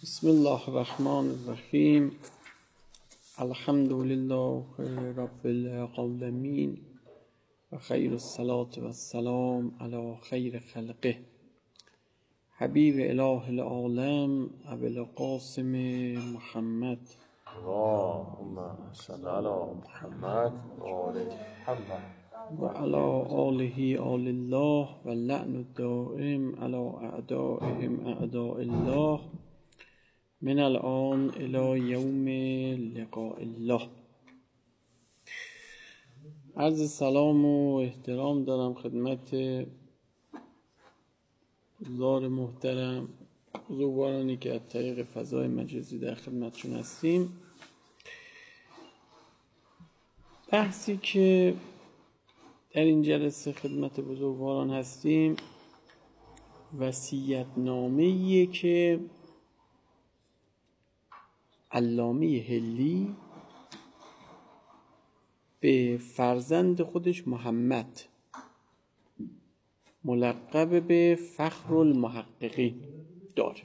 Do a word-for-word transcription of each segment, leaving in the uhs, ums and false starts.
بسم الله الرحمن الرحیم. الحمد لله رب العالمین و خیر الصلاة و السلام علی خیر خلقه حبیب اله العالم ابی القاسم محمد اللهم صل علی محمد و آل محمد و علی آله آل الله و لعن الدائم علی اعدائهم اعداء الله من الان الی یوم لقاء الله. عرض سلام و احترام دارم خدمت حضار محترم، بزرگوارانی که از طریق فضای مجازی در خدمتشون هستیم. بحثی که در این جلسه خدمت بزرگواران هستیم وصیت‌نامه‌ایه که علامه حلی به فرزند خودش محمد ملقب به فخر المحققین داره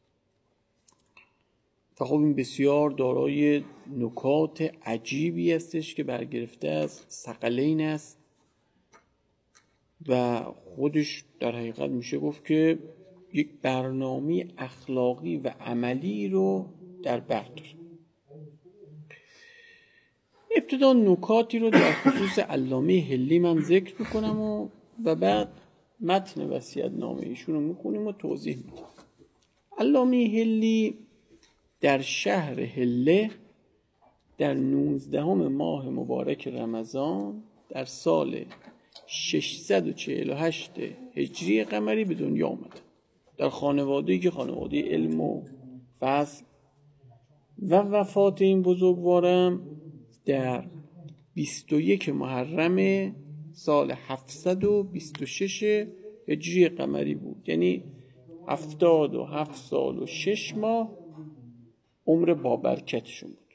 و خب این بسیار دارای نکات عجیبی هستش که برگرفته از ثقلین است و خودش در حقیقت میشه گفت که یک برنامه اخلاقی و عملی رو در بر داره. ابتدا نکاتی رو در خصوص علامه حلی من ذکر میکنم و و بعد متن وصیت‌نامه ایشون رو میکنیم و توضیح میدیم. علامه حلی در شهر حله در نوزدهم ماه مبارک رمضان در سال ششصد و چهل و هشت هجری قمری به دنیا آمد، در خانواده‌ای که خانواده علم و فضل و وفات این بزرگوارم در بیست و یک محرم سال هفتصد و بیست و شش هجری قمری بود، یعنی هفتاد و هفت سال و شش ماه عمر بابرکتشون بود.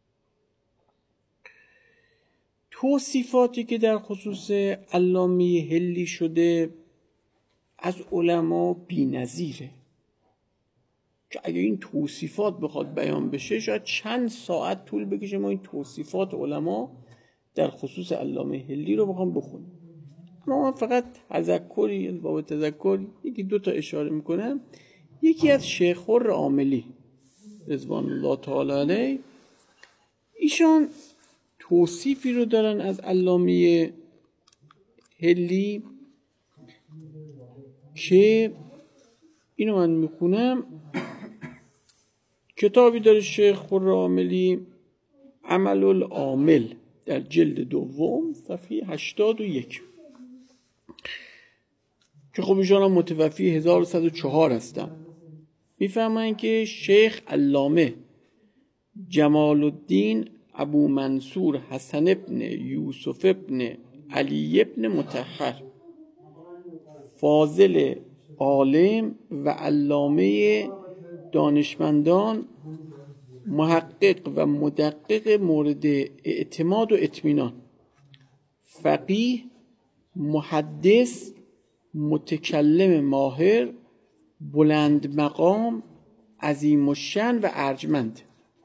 توصیفاتی که در خصوص علامه حلی شده از علما بی‌نظیره که اگه این توصیفات بخواد بیان بشه شاید چند ساعت طول بکشه ما این توصیفات علما در خصوص علامه حلی رو بخوام بخونیم. اما من فقط تذکری باب تذکر یکی دو تا اشاره میکنم. یکی از شیخ خر عاملی رضوان الله تعالی علیه، ایشان توصیفی رو دارن از علامه حلی که اینو من میخونم. کتابی داره شیخ خر عاملی، عمل العامل، در جلد دوم صفحه هشتاد و یک که خب ایشان هم متوفی هزار و صد و چهار هستن. میفهمن که شیخ علامه جمال الدین ابو منصور حسن ابن یوسف ابن علی ابن مطهر فاضل عالم و علامه دانشمندان، محقق و مدقق مورد اعتماد و اطمینان، فقیه، محدث، متکلم ماهر، بلند مقام، عظیم الشأن و ارجمند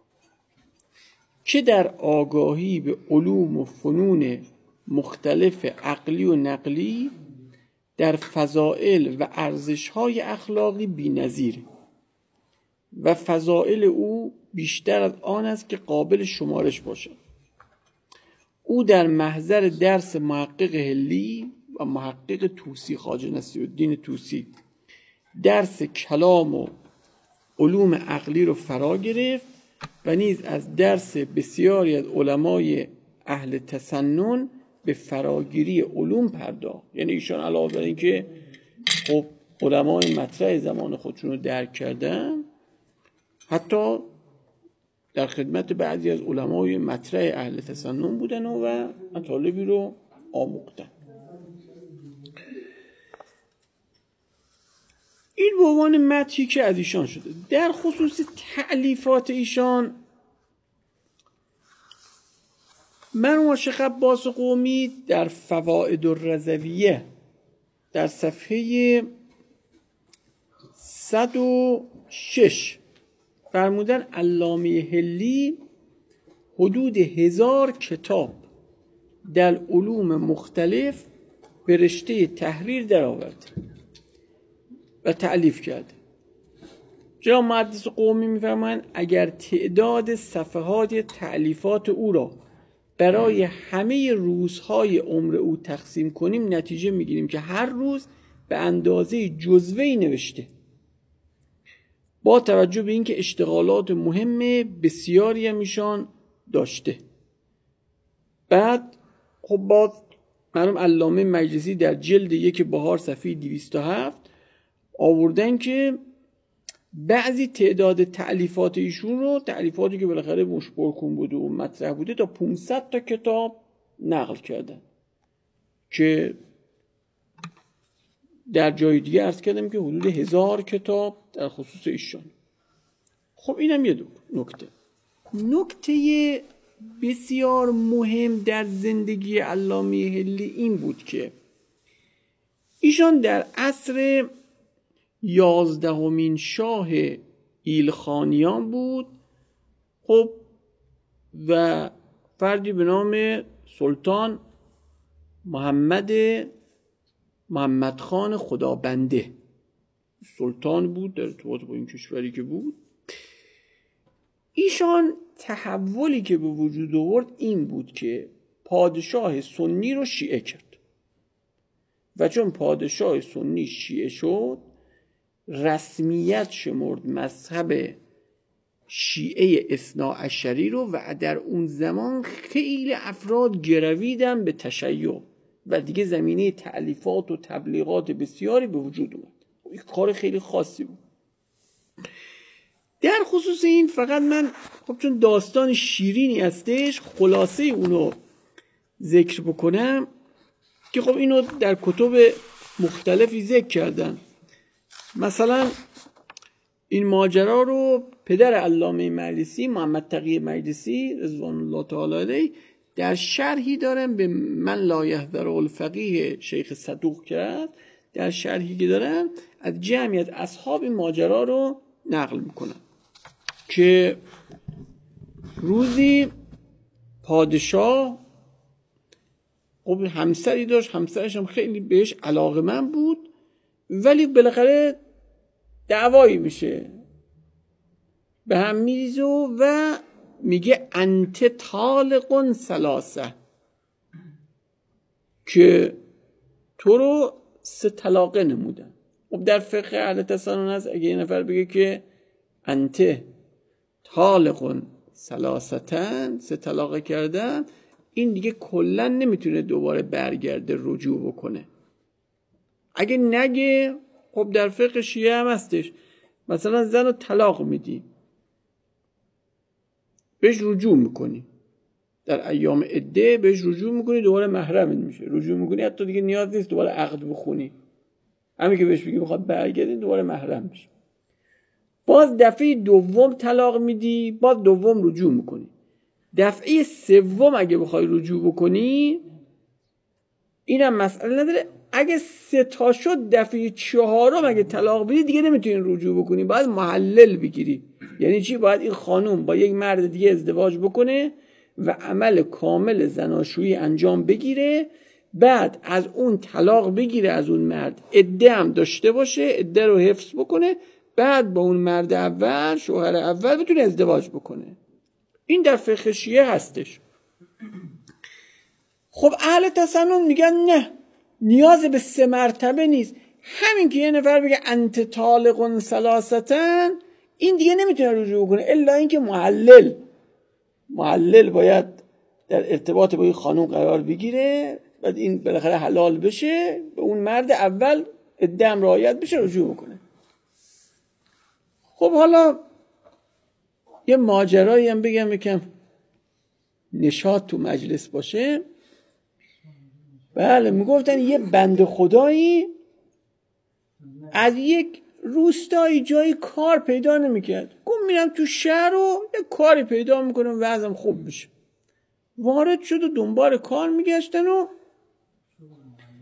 که در آگاهی به علوم و فنون مختلف عقلی و نقلی در فضائل و ارزش‌های اخلاقی بی‌نظیر و فضائل او بیشتر از آن است که قابل شمارش باشد. او در محضر درس محقق حلی و محقق طوسی خواجه نصیرالدین طوسی درس کلام و علوم عقلی رو فرا گرفت و نیز از درس بسیاری از علمای اهل تسنن به فراگیری علوم پرداخت. یعنی ایشان علاوه بر این که خب علمای مطرح زمان خودشون رو درک کردن، حتی در خدمت بعضی از علمای مطرح اهل تسنن بودن و مطالبی رو آموختن. این به عنوان متنی که از ایشان شده. در خصوص تألیفات ایشان، مرحوم شیخ عباس قمی در فوائد الرضویه در صفحه صد و شش فرمودن علامه حلی حدود هزار کتاب در علوم مختلف به رشته تحریر در آورده و تألیف کرده. جناب محدث قمی می‌فرمایند اگر تعداد صفحات تألیفات او را برای همه روزهای عمر او تقسیم کنیم، نتیجه میگیریم که هر روز به اندازه جزوه‌ای نوشته، با توجه به اینکه اشتغالات مهم بسیاری هم ایشان داشته. بعد خب باز مرحوم علامه مجلسی در جلد یک بهار صفحه دویست و هفت آوردن که بعضی تعداد تألیفات ایشون رو، تألیفاتی که بالاخره مشپرکون بوده و مطرح بوده، تا پانصد تا کتاب نقل کردن که در جای دیگه عرض کردم که حدود هزار کتاب در خصوص ایشان. خب اینم یه دو نکته. نکته بسیار مهم در زندگی علامه حلی این بود که ایشان در عصر یازدهمین شاه ایلخانیان بود. خب و فردی به نام سلطان محمد محمد خان خدابنده سلطان بود در ارتباط با این کشوری که بود. ایشان تحولی که به وجود آورد این بود که پادشاه سنی رو شیعه کرد و چون پادشاه سنی شیعه شد، رسمیت شمرد مذهب شیعه اثناعشری رو و در اون زمان خیلی افراد گرویدن به تشیع و دیگه زمینه تألیفات و تبلیغات بسیاری به وجود اومد. این کار خیلی خاصی بود. در خصوص این فقط من خب چون داستان شیرینی هستش خلاصه اونو ذکر بکنم که خب اینو در کتب مختلفی ذکر کردن. مثلا این ماجرا رو پدر علامه مجلسی محمد تقی مجلسی رضوان الله تعالی علیه در شرحی دارن به من لا یحذر الفقیه شیخ صدوق کرد، در شرحی که دارن از جمعیت اصحاب این ماجرا رو نقل میکنن که روزی پادشاه خب همسری داشت، همسرش هم خیلی بهش علاقه‌مند بود، ولی بالاخره دعوایی میشه، به هم میریزه و میگه انت طالق ثلاثه، که تو رو سه طلاقه نمودن. خب در فقه اهل تسنن هست اگه یه نفر بگه که انت طالق ثلاثتن، سه طلاقه کردن، این دیگه کلا نمیتونه دوباره برگرده رجوع بکنه. اگه نگه خب در فقه شیعه هم هستش، مثلا زن رو طلاق میدی بهش رجوع میکنی، در ایام عده بهش رجوع میکنی، دوباره محرمت میشه، رجوع میکنی، حتی دیگه نیاز نیست دوباره عقد بخونی، همین که بهش بگی میخواد برگردی دوباره محرم میشه. باز دفعه دوم طلاق میدی، باز دوم رجوع میکنی. دفعه سوم اگه بخوای رجوع بکنی اینم مسئله نداره، اگه سه تا شد دفعه چهارم اگه طلاق بدی دیگه نمیتونی رجوع بکنی، باید محلل بگیری. یعنی چی؟ باید این خانوم با یک مرد دیگه ازدواج بکنه و عمل کامل زناشویی انجام بگیره، بعد از اون طلاق بگیره از اون مرد، عده هم داشته باشه، عده رو حفظ بکنه، بعد با اون مرد اول، شوهر اول بتونه ازدواج بکنه. این در فقه شیعه هستش. خب اهل تسنن میگن نه، نیاز به سه مرتبه نیست، همین که یه نفر بگه انت طالق ثلاثتن این دیگه نمیتونه رجوع کنه، الا اینکه محلل محلل باید در ارتباط با این خانم قرار بگیره، بعد این بالاخره حلال بشه، به اون مرد اول ادام رعایت بشه، رجوع کنه. خب حالا یه ماجرایی هم بگم یکم نشاط تو مجلس باشه. بله میگفتن یه بنده خدایی از یک روستایی جایی کار پیدا نمیکرد، گفت میرم تو شهر و یه کاری پیدا میکنم وضعم خوب بشه. وارد شد و دنبال کار میگشتن و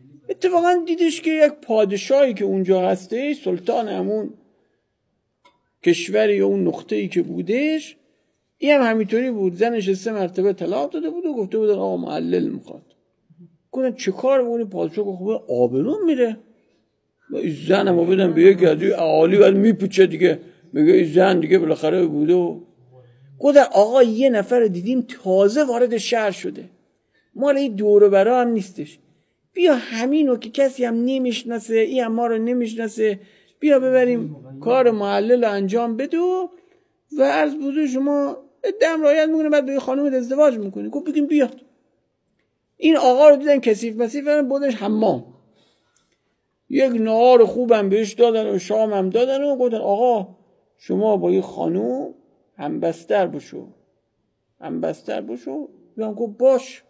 اتفاقا دیدش که یک پادشاهی که اونجا هسته، سلطان همون کشوری یا اون نقطه‌ای که بودش، این هم همینطوری بود. زنش سه مرتبه طلاق داده بود و گفته بودن آقا معلل میخواد. گفتن چه کار بونی؟ پادشاه گفت خب آبروم میره، زنم رو بدم به یکی از اهالی ولی میپوچه دیگه، میگه این زن دیگه بالاخره بوده. و گفتن آقا یه نفر دیدیم تازه وارد شهر شده، مال این دور و برا هم نیستش، بیا همینو که کسی هم نمیشناسه، این هم ما رو نمیشناسه، بیا ببریم کار معلل انجام بده و عرض بوده شما دم رایت میکنه، بعد به خانم ازدواج میکنه. گفت بگیم بیاد. این آقا رو دیدن کثیف مسیف بودش حمام، یک نهار خوبم بهش دادن و شام هم دادن و گفتن آقا شما با این خانم هم بستر بشو، هم بستر بشو. بیان گفت باش.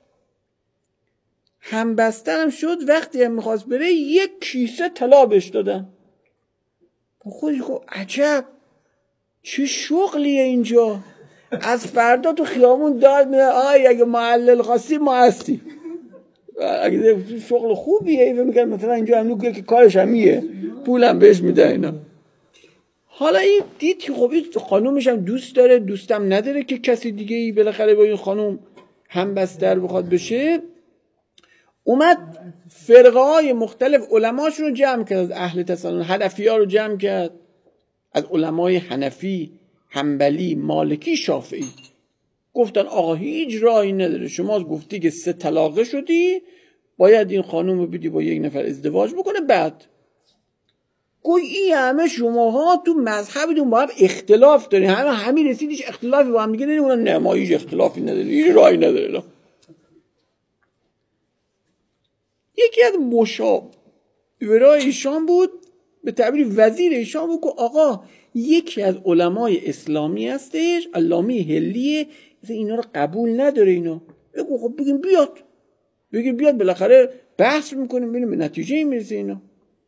هم بستر هم شد. وقتی هم میخواست بره یک کیسه طلا بهش دادن. خودش گفت عجب چه شغلیه اینجا، از فردا تو خیامون داد میده آی اگه معلل خواستی ما هستی، اگه شغل خوبیه ایوه میگن مثلا اینجا هم که کارش همیه پولم بهش میده اینا. حالا این دید که خب این خانومش هم دوست داره، دوستم نداره که کسی دیگه ای بالاخره با این خانوم هم بستر بخواد بشه. اومد فرقه های مختلف علماشون رو جمع کرد، از اهل تسنن حنفی ها رو جمع کرد، از علمای حنفی، حنبلی، مالکی، شافعی. گفتن آقا هیچ راهی نداره، شما گفتی که سه طلاقه شدی، باید این خانوم رو بدی با یک نفر ازدواج بکنه. بعد گوی این همه شماها تو مذهبتون با هم اختلاف دارین، همه همین رسیدیش اختلافی با هم دیگه دارین. اونم نه ما هیچ اختلافی نداره، هیچ راهی نداره. یکی از مشاورای ایشان بود، به تعبیر وزیر ایشان بود که آقا یکی از علمای اسلامی هستش علامه حلیه، اینا رو قبول نداره. اینا بگو خب بگیم بیاد، بگیم بیاد بالاخره بحث میکنیم ببینیم به نتیجه میرسه. اینا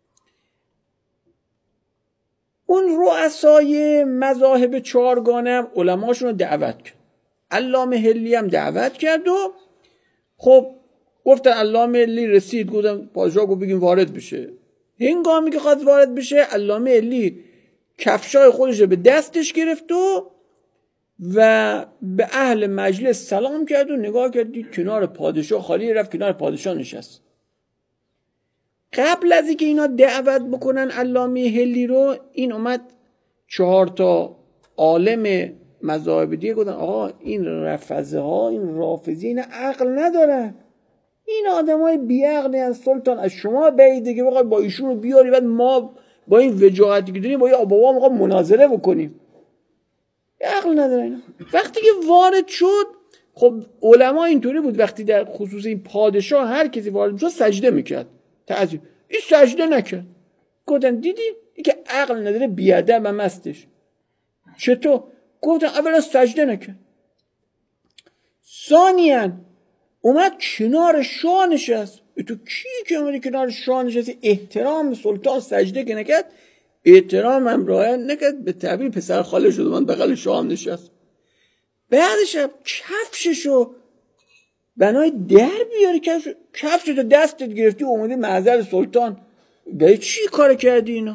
اون رؤسای مذاهب چهارگانه هم علماشون رو دعوت کرد، علامه حلی هم دعوت کرد و خب گفتن علامه حلی رسید، گفتن پادشاه گفت بگیم وارد بشه. هنگامی که خواست وارد بشه علامه حلی کفشای خودش رو به دستش گرفت و و به اهل مجلس سلام کرد و نگاه کرد دید کنار پادشاه خالی، رفت کنار پادشاه نشست. قبل از اینکه اینا دعوت بکنن علامه حلی رو، این اومد چهار تا عالم مذاهب دیگه گفتن آقا این رفضه ها، این رافضی اینا عقل ندارن، این آدمای بی عقلی ان سلطان، از شما بعیده که بخوای با ایشون رو بیاری بعد ما با این وجاهتی که داریم با این بابا میخوام مناظره بکنیم. عقل نداره اینا. وقتی که وارد شد، خب علما اینطوری بود وقتی در خصوص این پادشاه هر کسی وارد شد سجده میکرد، تعظیم. این سجده نکرد. گفتن دیدی این که عقل نداره، بیادب هم هستش. چطور؟ گفتن اولا سجده نکرد، ثانیاً اومد کنار شاه نشست. تو کی که اومدی کنار شاه نشستی؟ احترام سلطان سجده که نکرد، احترام هم رعایت نکرد، به تعبیر پسر خاله شد من بغل شاه هم نشست. بعدش هم کفششو بنای در بیاری، کفش کفشتو دستت گرفتی اومدی محضر سلطان، به چی کار کردی اینا؟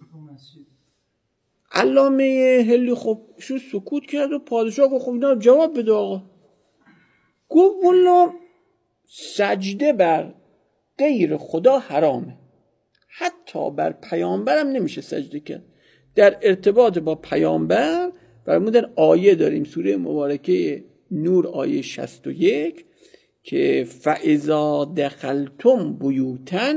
علامه حلی خب شو سکوت کرد و پادشاه گفت خب اینا جواب بده آقا. گفت والله سجده بر غیر خدا حرامه، حتی بر پیامبرم نمیشه سجده کرد. در ارتباط با پیامبر فرمودن آیه داریم سوره مبارکه نور آیه شصت و یک که فاذا دخلتم بیوتا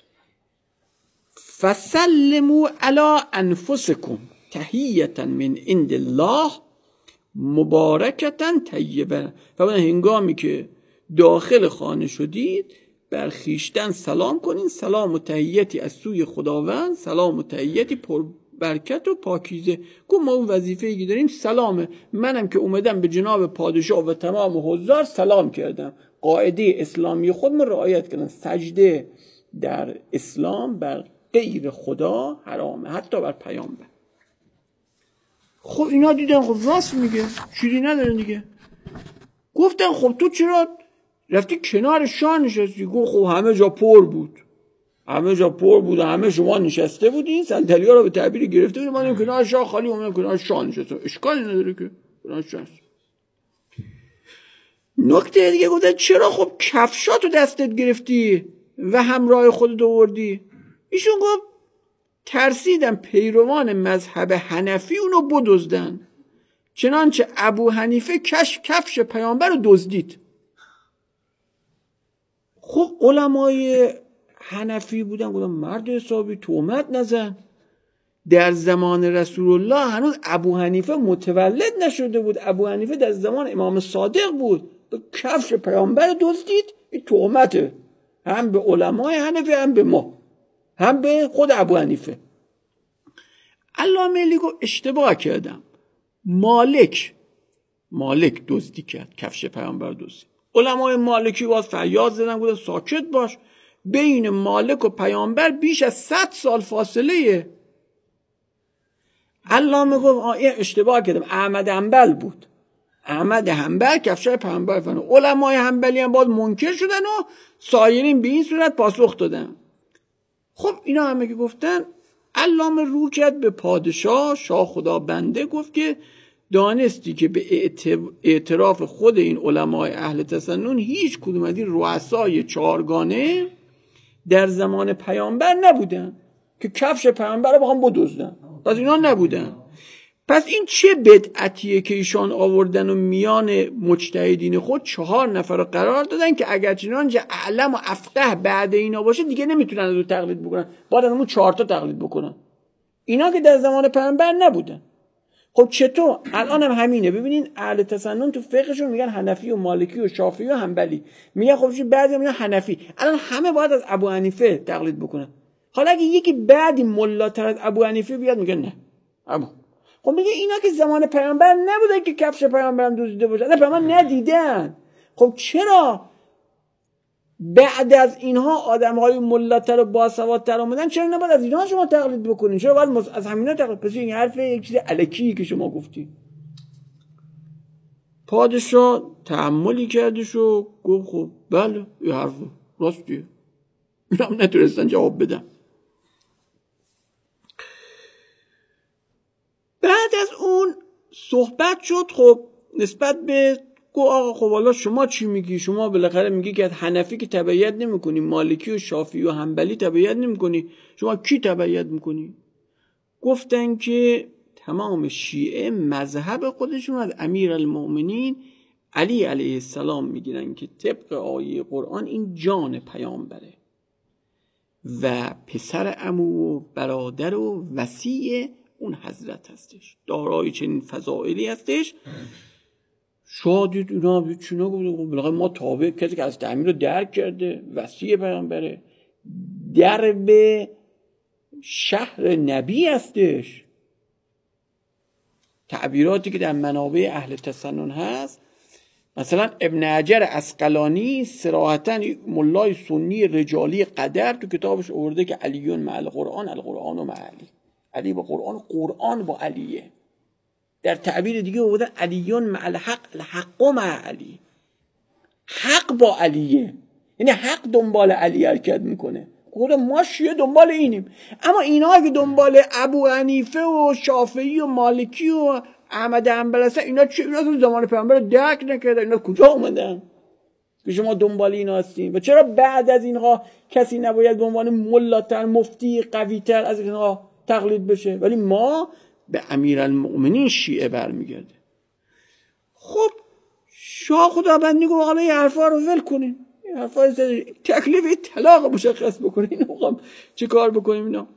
فسلموا علی انفسکم تحیة من عند الله مبارکتن طیبه. فرمودن هنگامی که داخل خانه شدید بر خویشتن سلام کنین، سلام و تحیتی از سوی خداوند، سلام و تحیتی پر برکت و پاکیزه. گفت ما اون وظیفه‌ای که داریم سلامه، منم که اومدم به جناب پادشاه و تمام حضار سلام کردم، قاعده اسلامی خودم رعایت کردم. سجده در اسلام بر غیر خدا حرامه، حتی بر پیامبر. خب اینا دیدن خب راست میگه، چیزی نداره دیگه. گفتن خب تو چرا رفتی کنار شاه نشستی؟ گفت خب همه جا پر بود، همه جا پر بود، همه شما نشسته بودین، صندلی‌ها رو به تعبیر گرفته بودین، من کنار شاه خالی اومدم کنار شاه نشستم، اشکالی نداره که کنار شاه. نکته دیگه گفتن چرا خب کفشاتو دستت گرفتی و همراه خودت آوردی؟ ایشون گفت ترسیدم پیروان مذهب حنفی اونو بدزدن، چنانچه ابو حنیفه کش کفش پیامبر رو دزدید. خب علمای حنفی بودن، گفتن مرد حسابی تهمت نزن. در زمان رسول الله هنوز ابو حنیفه متولد نشده بود، ابو حنیفه در زمان امام صادق بود، کفش پیامبر دزدید، این تهمته هم به علمای حنفی هم به ما هم به خود ابو حنیفه. علامه لیگ اشتباه کردم، مالک مالک دزدی کرد، کفش پیامبر دزدید. علمای مالکی باز فریاد زدن گفتن ساکت باش، بین مالک و پیامبر بیش از صد سال فاصله. علامه گفت آه اشتباه کردم، احمد حنبل بود، احمد حنبل کفش پیامبر فن. علمای حنبلی هم باز منکر شدن و سایرین به این صورت پاسخ دادن. خب اینا همه که گفتن، علامه رو کرد به پادشاه، شاه خدا بنده، گفت که دانستی که به اعتراف خود این علمای اهل تسنن هیچ کدوم از این رؤسای چهارگانه در زمان پیامبر نبودن که کفش پیامبر رو بخوام بدزدن، پس اینا نبودن. پس این چه بدعتیه که ایشان آوردن و میان مجتهدین خود چهار نفر رو قرار دادن که اگر چنانچه اعلم و افقه بعد اینا باشه دیگه نمیتونن از او تقلید بکنن، باید از اون چهار تا تقلید بکنن، اینا که در زمان پیامبر نبودن. خب چطور؟ الان هم همینه. ببینین اهل تسنن تو فقهشون میگن حنفی و مالکی و شافعی و حنبلی، میگن خب چی بعضی میگن حنفی. الان همه باید از ابو حنیفه تقلید بکنن. حالا اگه یکی بعدی ملاتر از ابو حنیفه بیاد میگن نه ابو، خب میگه اینا که زمان پیامبر نبودن که کفش پیامبرم دزدیده باشه، نه پیامبر ندیدن. خب چرا بعد از اینها آدم‌های ملاتر و باسوادتر اومدن، چرا نباید از اینها شما تقلید بکنین؟ چرا باید از همینا تقلید؟ پس این حرف یک چیز الکی که شما گفتی. پادشاه تأملی کردش و گفت خب بله این حرف راستیه. اینا هم نتونستن جواب بدن. بعد از اون صحبت شد خب نسبت به گفت آقا خب حالا شما چی میگی؟ شما بالاخره میگی که حنفی که تبعیت نمیکنی، مالکی و شافعی و حنبلی تبعیت نمیکنی، شما کی تبعیت میکنی؟ گفتن که تمام شیعه مذهب خودشون از امیرالمؤمنین علی علیه السلام میگیرن که طبق آیه قرآن این جان پیامبره و پسر عمو و برادر و وصی اون حضرت هستش، دارای چنین فضائلی هستش. شادید اونا چونا گفت بلاغه ما تابع کسی که از تعمیر رو درک کرده، وصی پیامبره، درب شهر نبی هستش. تعبیراتی که در منابع اهل تسنن هست، مثلا ابن حجر عسقلانی صراحتاً ملای سنی رجالی قدر تو کتابش آورده که علیون مع القرآن، القرآن و مع علی، علی با قرآن، قرآن با علیه. در تعبیر دیگه آورده علیون مع الحق، الحق مع علی، حق با علیه، یعنی حق دنبال علی حرکت میکنه. خود ما شیعه دنبال اینیم، اما اینا که دنبال ابو حنیفه و شافعی و مالکی و احمد حنبل هستن، اینا چه؟ اینا تو زمان پیامبر درک نکردن، اینا کجا اومدن که شما دنبال اینا هستین؟ و چرا بعد از اینها کسی نباید به عنوان ملاتر، مفتی قوی‌تر از اینها تقلید بشه، ولی ما به امیرالمؤمنین شیعه برمیگرده؟ خب شاه خدابندی گفت حالا این حرفا رو ول کنین، این حرفا تکلیف طلاق مشخص بکنین، اینا چه کار بکنیم اینا؟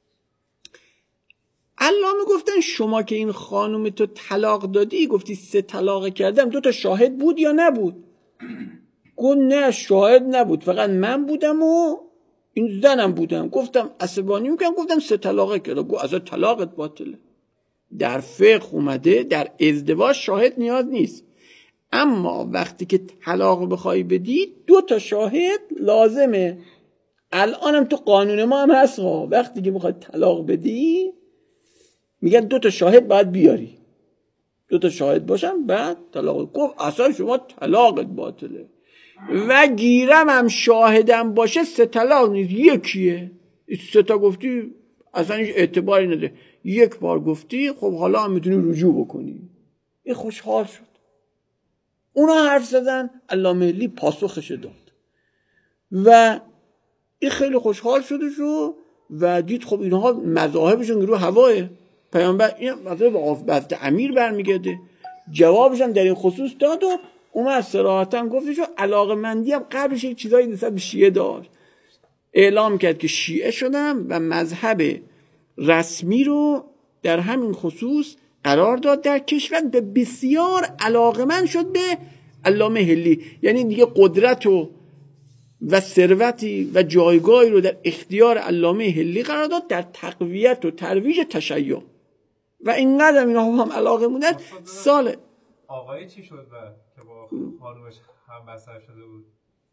علامه گفتن شما که این خانم تو طلاق دادی، گفتی سه طلاق کردم، دو تا شاهد بود یا نبود؟ گفت نه شاهد نبود، فقط من بودم و این زنم بودم. گفتم عصبانی میکنم، گفتم سه طلاق کردم. گفت از طلاقت باطله. در فقه اومده در ازدواج شاهد نیاز نیست، اما وقتی که طلاق بخوای بدی دو تا شاهد لازمه. الانم تو قانون ما هم هست، وقتی که بخوای طلاق بدی میگن دو تا شاهد باید بیاری، دو تا شاهد باشن بعد طلاق. گفت اصلا شما طلاقت باطله. و گیرم هم شاهدم باشه سه طلاق نیست، یکیه. سه تا گفتی اصلا هیچ اعتباری نداره، یک بار گفتی خب حالا هم میتونی رجوع بکنی. این خوشحال شد. اونا حرف زدن، علامه حلی پاسخش داد و این خیلی خوشحال شده شو و دید خب اینها مذاهبشون رو هواه پیامبر، این مطلب به امیر برمیگرده. جوابش هم در این خصوص داد و اومد صراحتا گفتش و علاقه‌مندی هم قبلش یک چیزایی نسبت به شیعه داشت. اعلام کرد که شیعه شدم و مذهب رسمی رو در همین خصوص قرار داد در کشور. به بسیار علاقه‌مند شد به علامه حلی، یعنی دیگه قدرت و و ثروتی و جایگاهی رو در اختیار علامه حلی قرار داد در تقویت و ترویج تشیع و اینقدر اینا هم علاقه موندن. سال آقای چی شد بعد که با خانومش هم بستر شده بود؟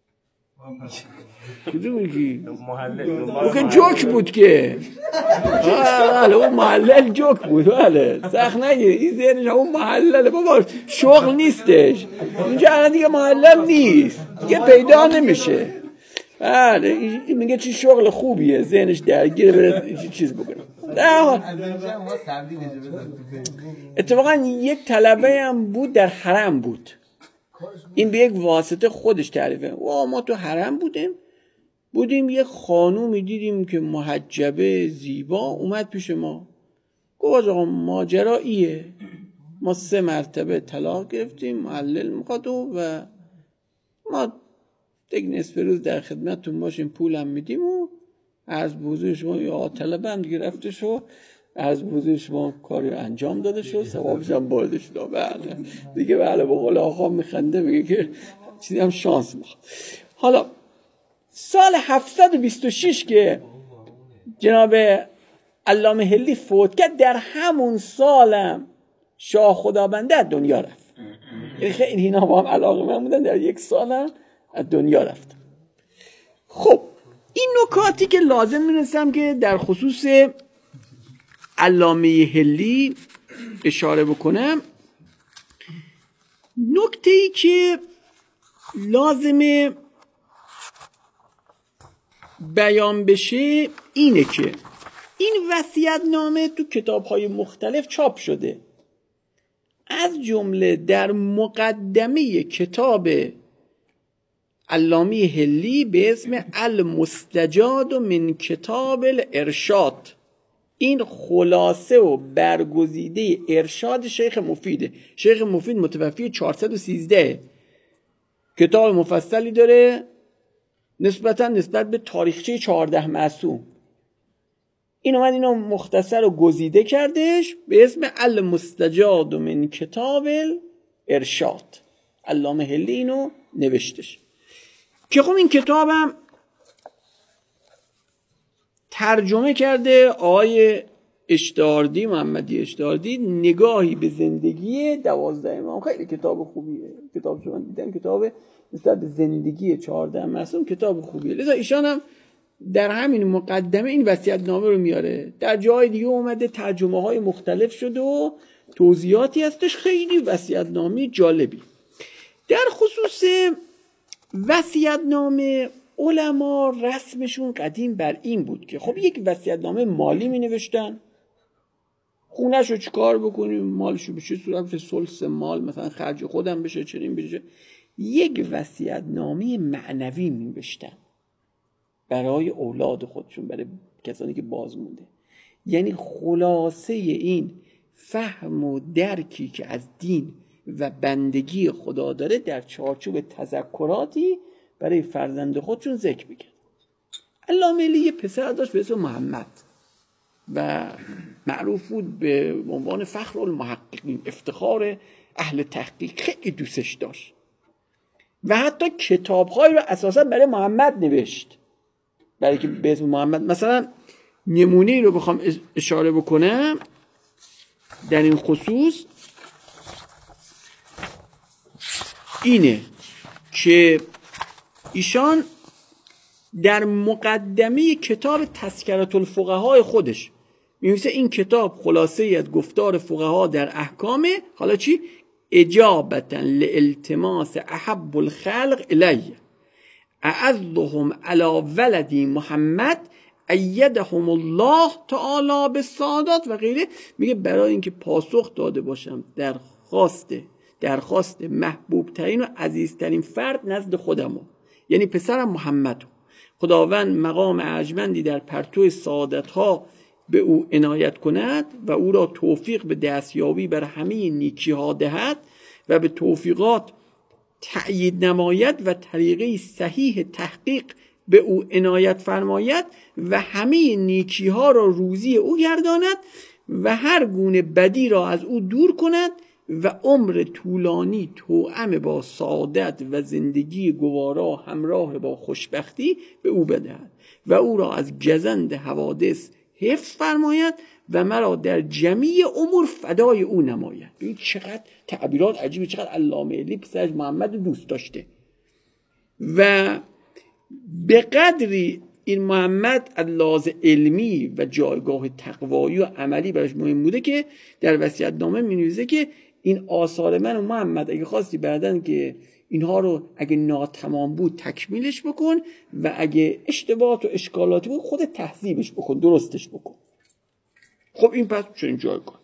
کدوم میگی؟ محلل او که جوک بود که بله اون محلل جوک بود، بله سخت نگیر، این ذهنش اون محلل بابا شغل نیستش اینجا، الان دیگه محلل نیست دیگه، پیدا نمیشه. بله این میگه چی شغل خوبیه، ذهنش درگیره بره چیز بکنه. اتفاقا یک طلبه هم بود در حرم بود، این به یک واسطه خودش تعریفه. و ما تو حرم بودیم بودیم یه خانومی دیدیم که محجبه زیبا اومد پیش ما، گفت آقا ماجرا ایه، ما سه مرتبه طلاق گرفتیم، معلل میخواد و ما یک نصف روز در خدمتتون باشیم، پولم میدیم و عرض به حضور شما یا طلبه هم دیگه رفته شو، عرض به حضور شما کاری انجام داده شو، ثوابش هم بارده شد. بله دیگه بله به قول آقا میخنده میگه که چیزی هم شانس میخواد. حالا سال هفتصد و بیست و شش که جناب علامه حلی فوت کرد، در همون سالم شاه خدابنده از دنیا رفت. خیلی اینا با هم علاقه من بودن، در یک سالم از دنیا رفت. خب این نکاتی که لازم می‌دونستم که در خصوص علامه حلی اشاره بکنم. نکته‌ای که لازمه بیان بشه اینه که این وصیت‌نامه تو کتاب‌های مختلف چاپ شده، از جمله در مقدمه کتاب علامه حلی به اسم المستجاد من کتاب الارشاد. این خلاصه و برگزیده ارشاد شیخ مفیده. شیخ مفید متوفی چهارصد و سیزده، کتاب مفصلی داره نسبتا نسبت به تاریخچه چهارده معصوم. این اومد اینو مختصر و گزیده کردش به اسم المستجاد من کتاب الارشاد. علامه حلی اینو نوشتش که خب این کتابم ترجمه کرده آقای اشتاردی، محمدی اشتاردی، نگاهی به زندگی دوازده امام. خیلی کتاب خوبیه، کتاب شما دیدم کتاب نسبت به زندگی چهارده معصوم کتاب خوبیه. لذا ایشان هم در همین مقدمه این وصیت‌نامه رو میاره. در جای دیگه اومده ترجمه های مختلف شده و توضیحاتی هستش، خیلی وصیت‌نامه جالبی. در خصوص وصیت‌نامه علما رسمشون قدیم بر این بود که خب یک وصیت‌نامه مالی می نوشتن، خونه‌شو چیکار بکنیم، مالشو بشه صورت بشه ثلث مال مثلا خرج خودم بشه چنین بشه. یک وصیت‌نامه معنوی می نوشتن برای اولاد خودشون، برای کسانی که باز مونده. یعنی خلاصه این فهم و درکی که از دین و بندگی خدا داره در چارچوب تذکراتی برای فرزند خودشون ذکر میکرد. علامه حلی یه پسر داشت به اسم محمد و معروف بود به عنوان فخر المحققین، افتخار اهل تحقیق، خیلی دوستش داشت و حتی کتاب‌هایی رو اساسا برای محمد نوشت، برای که به اسم محمد. مثلا نمونه رو بخوام اشاره بکنم در این خصوص اینه که ایشان در مقدمه کتاب تذکرة الفقهاء خودش می‌نویسه این کتاب خلاصه از گفتار فقها در احکام، حالا چی؟ اجابتا لالتماس احب الخلق الی اعزهم علی ولدی محمد ایدهم الله تعالی بالسعادات و غیره. میگه برای اینکه پاسخ داده باشم درخواست درخواست محبوب ترین و عزیزترین فرد نزد خودمو، یعنی پسرم محمد، خداوند مقام ارجمندی در پرتو سعادت ها به او عنایت کند و او را توفیق به دستیابی بر همه نیکی ها دهد و به توفیقات تأیید نماید و طریقه صحیح تحقیق به او عنایت فرماید و همه نیکی ها را روزی او گرداند و هر گونه بدی را از او دور کند و عمر طولانی توأم با سعادت و زندگی گوارا همراه با خوشبختی به او بدهد و او را از گزند حوادث حفظ فرماید و مرا در جمیع امور فدای او نماید. این چقدر تعبیرات عجیبه، چقدر علامه علی پسرش محمد دوست داشته و به قدری این محمد از لحاظ علمی و جایگاه تقوایی و عملی براش مهم بوده که در وصیت‌نامه می‌نویسه که این آثار من و محمد اگه خواستی بعدن که اینها رو اگه ناتمام بود تکمیلش بکن و اگه اشتباهات و اشکالاتی بود خودت تهذیبش بکن، درستش بکن. خب این پس چنین جایگاه.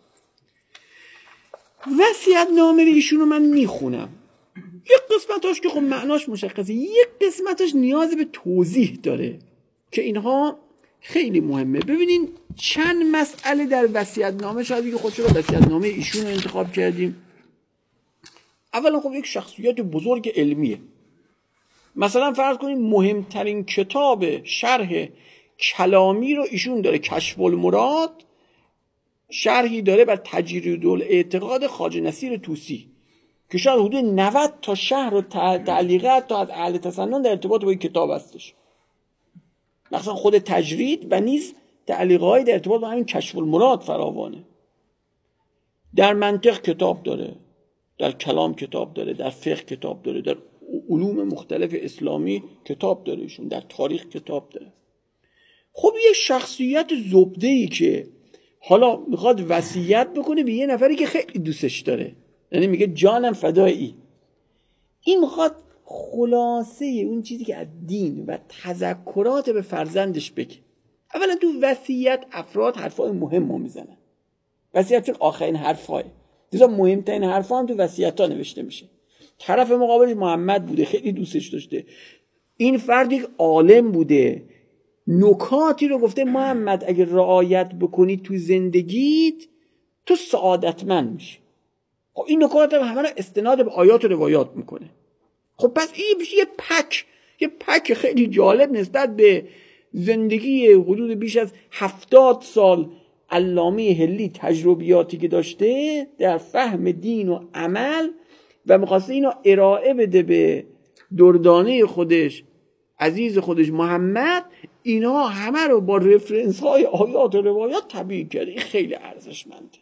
وصیت‌نامه ایشون رو من میخونم. یک قسمتاش که خب معناش مشخصه، یک قسمتاش نیاز به توضیح داره که اینها خیلی مهمه. ببینین چند مسئله در وصیت‌نامه، شاید دیگه خود چرا وصیت‌نامه ایشون رو انتخاب کردیم. اولا خب یک شخصیت بزرگ علمیه. مثلا فرض کنید مهمترین کتاب شرح کلامی رو ایشون داره، کشف المراد، شرحی داره بر تجرید الاعتقاد خواجه نصیر طوسی که شاید حدود نود تا شرح و تعلیقات تا از اهل تسنن در ارتباط با این کتاب هستش، مثلا خود تجرید و نیز تعلیقات در ارتباط با همین کشف المراد فراوانه. در منطق کتاب داره، در کلام کتاب داره، در فقه کتاب داره، در علوم مختلف اسلامی کتاب داره ایشون، در تاریخ کتاب داره. خب یه شخصیت زبده‌ای که حالا میخواد وصیت بکنه به یه نفری که خیلی دوستش داره، یعنی میگه جانم فدایی، این میخواد خلاصه اون چیزی که از دین و تذکرات به فرزندش بگه. اولا تو وصیت افراد حرفای مهم رو میزنن، وصیت چون آخرین حرفای دیگه مهمترین حرفا هم تو وصیت‌ها نوشته میشه. طرف مقابلش محمد بوده، خیلی دوستش داشته، این فرد یک عالم بوده، نکاتی رو گفته محمد اگه رعایت بکنی تو زندگیت تو سعادتمند میشی. خب این نکات هم همه رو استناد به آیات و روایات میکنه. خب پس این میشه یه پک، یه پک خیلی جالب نسبت به زندگی حدود بیش از هفتاد سال علامه حلی، تجربیاتی که داشته در فهم دین و عمل و میخواسته اینو ارائه بده به دردانه خودش، عزیز خودش محمد. اینا همه رو با رفرنس های آیات و روایات تبیین کرده. این خیلی ارزشمنده،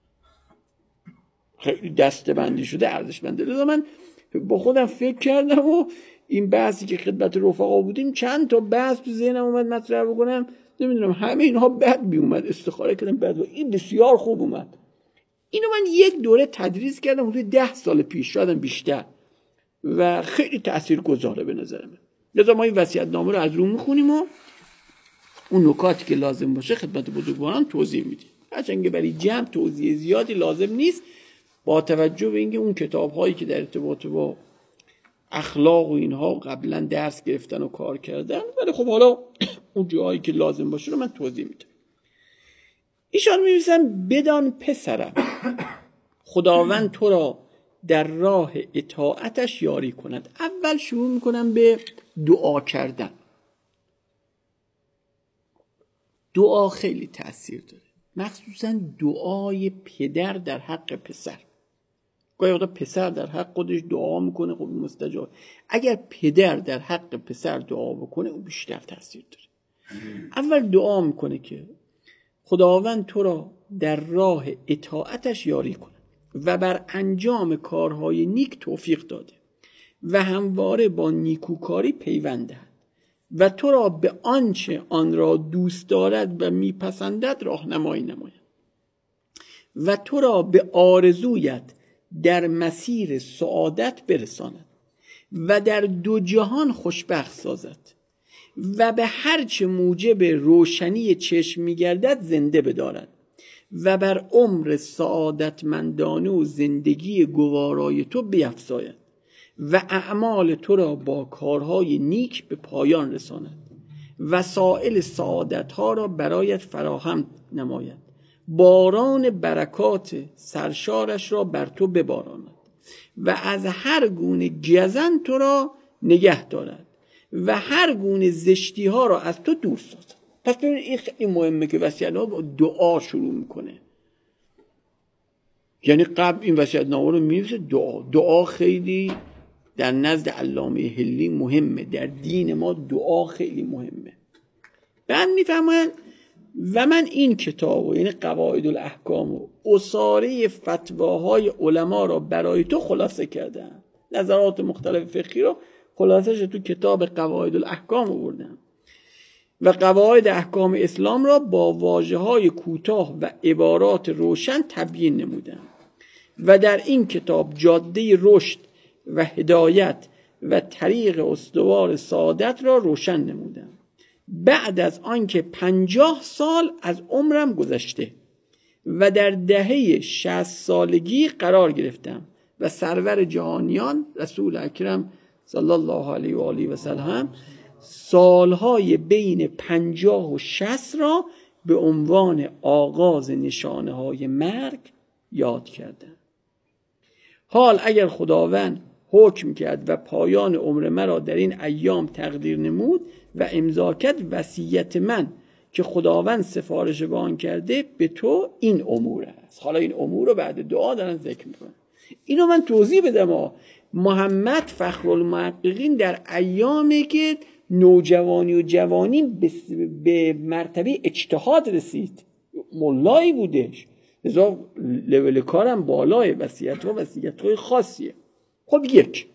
خیلی دستبندی شده، ارزشمنده. لذا من با خودم فکر کردم و این بحثی که خدمت رفقا بودیم چند تا بحث تو ذهنم اومد مطرح بکنم. نمیدونم همه اینها بد می اومد، استخاره کردم بد، و این بسیار خوب اومد. اینو من یک دوره تدریس کردم حدود ده سال پیش، شاید بیشتر، و خیلی تاثیرگذاره به نظر من. لذا ما این وصیت‌نامه رو از رو میخونیم و اون نکاتی که لازم باشه خدمت بزرگواران توضیح میدیم. هرچند که برای جمع توضیح زیادی لازم نیست، با توجه به اینکه اون کتاب‌هایی که در ارتباط با اخلاق و اینها قبلا درس گرفتن و کار کردن، ولی خب حالا اون جایی که لازم باشه رو من توضیح میدم. ایشان می‌نویسن بدان پسرم خداوند تو را در راه اطاعتش یاری کند. اول شروع میکنم به دعا کردن. دعا خیلی تأثیر داره، مخصوصا دعای پدر در حق پسر. گاهی وقتا پسر در حق خودش دعا میکنه، خب مستجاب. اگر پدر در حق پسر دعا بکنه اون بیشتر تأثیر داره. اول دعا میکنه که خداوند تو را در راه اطاعتش یاری کند و بر انجام کارهای نیک توفیق داده و همواره با نیکوکاری پیوند دهد و تو را به آنچه آن را دوست دارد و میپسندد راهنمایی نماید و تو را به آرزویت در مسیر سعادت برساند و در دو جهان خوشبخت سازد و به هرچه موجب روشنی چشم می‌گردد زنده بدارد و بر عمر سعادتمندانه و زندگی گوارای تو بیفزاید و اعمال تو را با کارهای نیک به پایان رساند وسائل سعادتها را برایت فراهم نماید، باران برکات سرشارش را بر تو بباراند و از هر گونه گزن تو را نگه دارد و هر گونه زشتی ها را از تو دور سازد. پس ببینید این خیلی مهمه که وصیت‌نامه با دعا شروع میکنه. یعنی قبل این وصیت‌نامه رو می‌نویسه دعا. دعا خیلی در نزد علامه حلی مهمه، در دین ما دعا خیلی مهمه. بعد میفهمن و من این کتاب یعنی قواعد الاحکام و اصاره فتواهای علما را برای تو خلاصه کردم. نظرات مختلف فقهی رو خلاصش تو کتاب قواعد الاحکام آوردم و قواعد احکام اسلام را با واژه‌های کوتاه و عبارات روشن تبیین نمودم و در این کتاب جاده رشد و هدایت و طریق استوار سعادت را روشن نمودم. بعد از آنکه پنجاه سال از عمرم گذشته و در دهه شصت سالگی قرار گرفتم و سرور جهانیان رسول اکرم صلی الله علیه و آله و سلم سالهای بین پنجاه و شصت را به عنوان آغاز نشانه های مرگ یاد کردم. حال اگر خداوند حکم کرد و پایان عمر مرا در این ایام تقدیر نمود و امضا کرد، وصیت من که خداوند سفارش به آن کرده به تو این امور است. حالا این امور رو بعد دعا دارن ذکر میکنن. اینو من توضیح بدم. محمد فخرالمحققین در ایامی که نوجوانی و جوانی به مرتبه اجتهاد رسید، ملایی بودش، لذا لول کارم بالای وصیت ها وصیت های خاصیه. خب یک،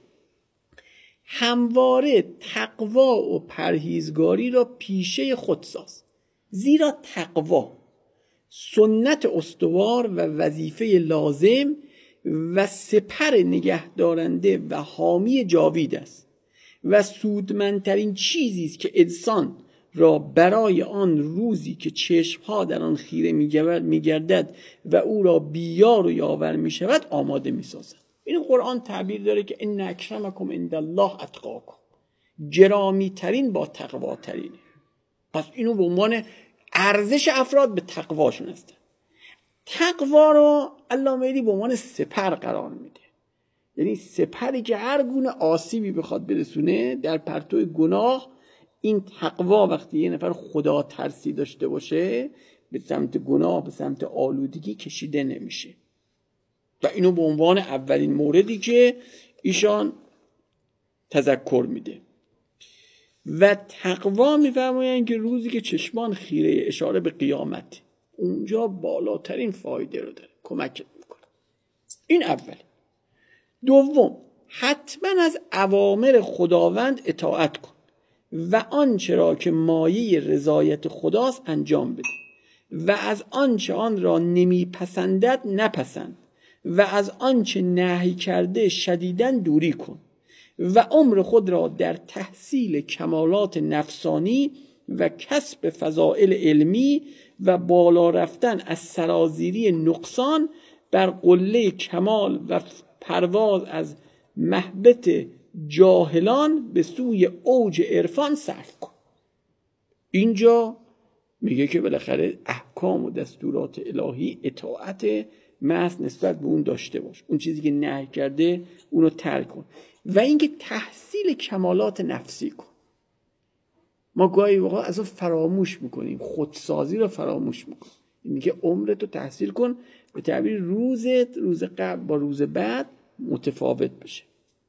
همواره تقوا و پرهیزگاری را پیشه خود ساز، زیرا تقوا سنت استوار و وظیفه لازم و سپر نگهدارنده و حامی جاوید است و سودمندترین چیزی است که انسان را برای آن روزی که چشمها در آن خیره می‌گردد و او را بیار و یاور می‌شود آماده می‌سازد. این قرآن تعبیر داره که ان اکرمکم عند الله اتقاکم، گرامی ترین با تقوا ترینه. پس اینو به عنوان ارزش افراد به تقواشون هست. تقوا رو علامه حلی به عنوان سپر قرار میده، یعنی سپری که هر گونه آسیبی بخواد برسونه در پرتو گناه، این تقوا وقتی یه نفر خدا ترسی داشته باشه به سمت گناه، به سمت آلودگی کشیده نمیشه. و اینو به عنوان اولین موردی که ایشان تذکر میده. و تقوا میفرمایند که روزی که چشمان خیره، اشاره به قیامت، اونجا بالاترین فایده رو داره، کمک میکنه. این اول. دوم، حتما از اوامر خداوند اطاعت کن و آنچه را که مایه رضایت خداست انجام بده و از آنچه آن را نمیپسندد نپسند و از آنچه نهی کرده شدیداً دوری کن و عمر خود را در تحصیل کمالات نفسانی و کسب فضائل علمی و بالا رفتن از سرازیری نقصان بر قله کمال و پرواز از محبت جاهلان به سوی اوج عرفان صرف کن. اینجا میگه که بالاخره احکام و دستورات الهی اطاعت محض نسبت به اون داشته باش، اون چیزی که نهی کرده اونو ترک کن و اینکه تحصیل کمالات نفسی کن. ما گاهی واقعا از اون فراموش میکنیم، خودسازی رو فراموش میکنیم. میگه عمرتو تحصیل کن، به تعبیر روزت روز قبل با روز بعد متفاوت بشه.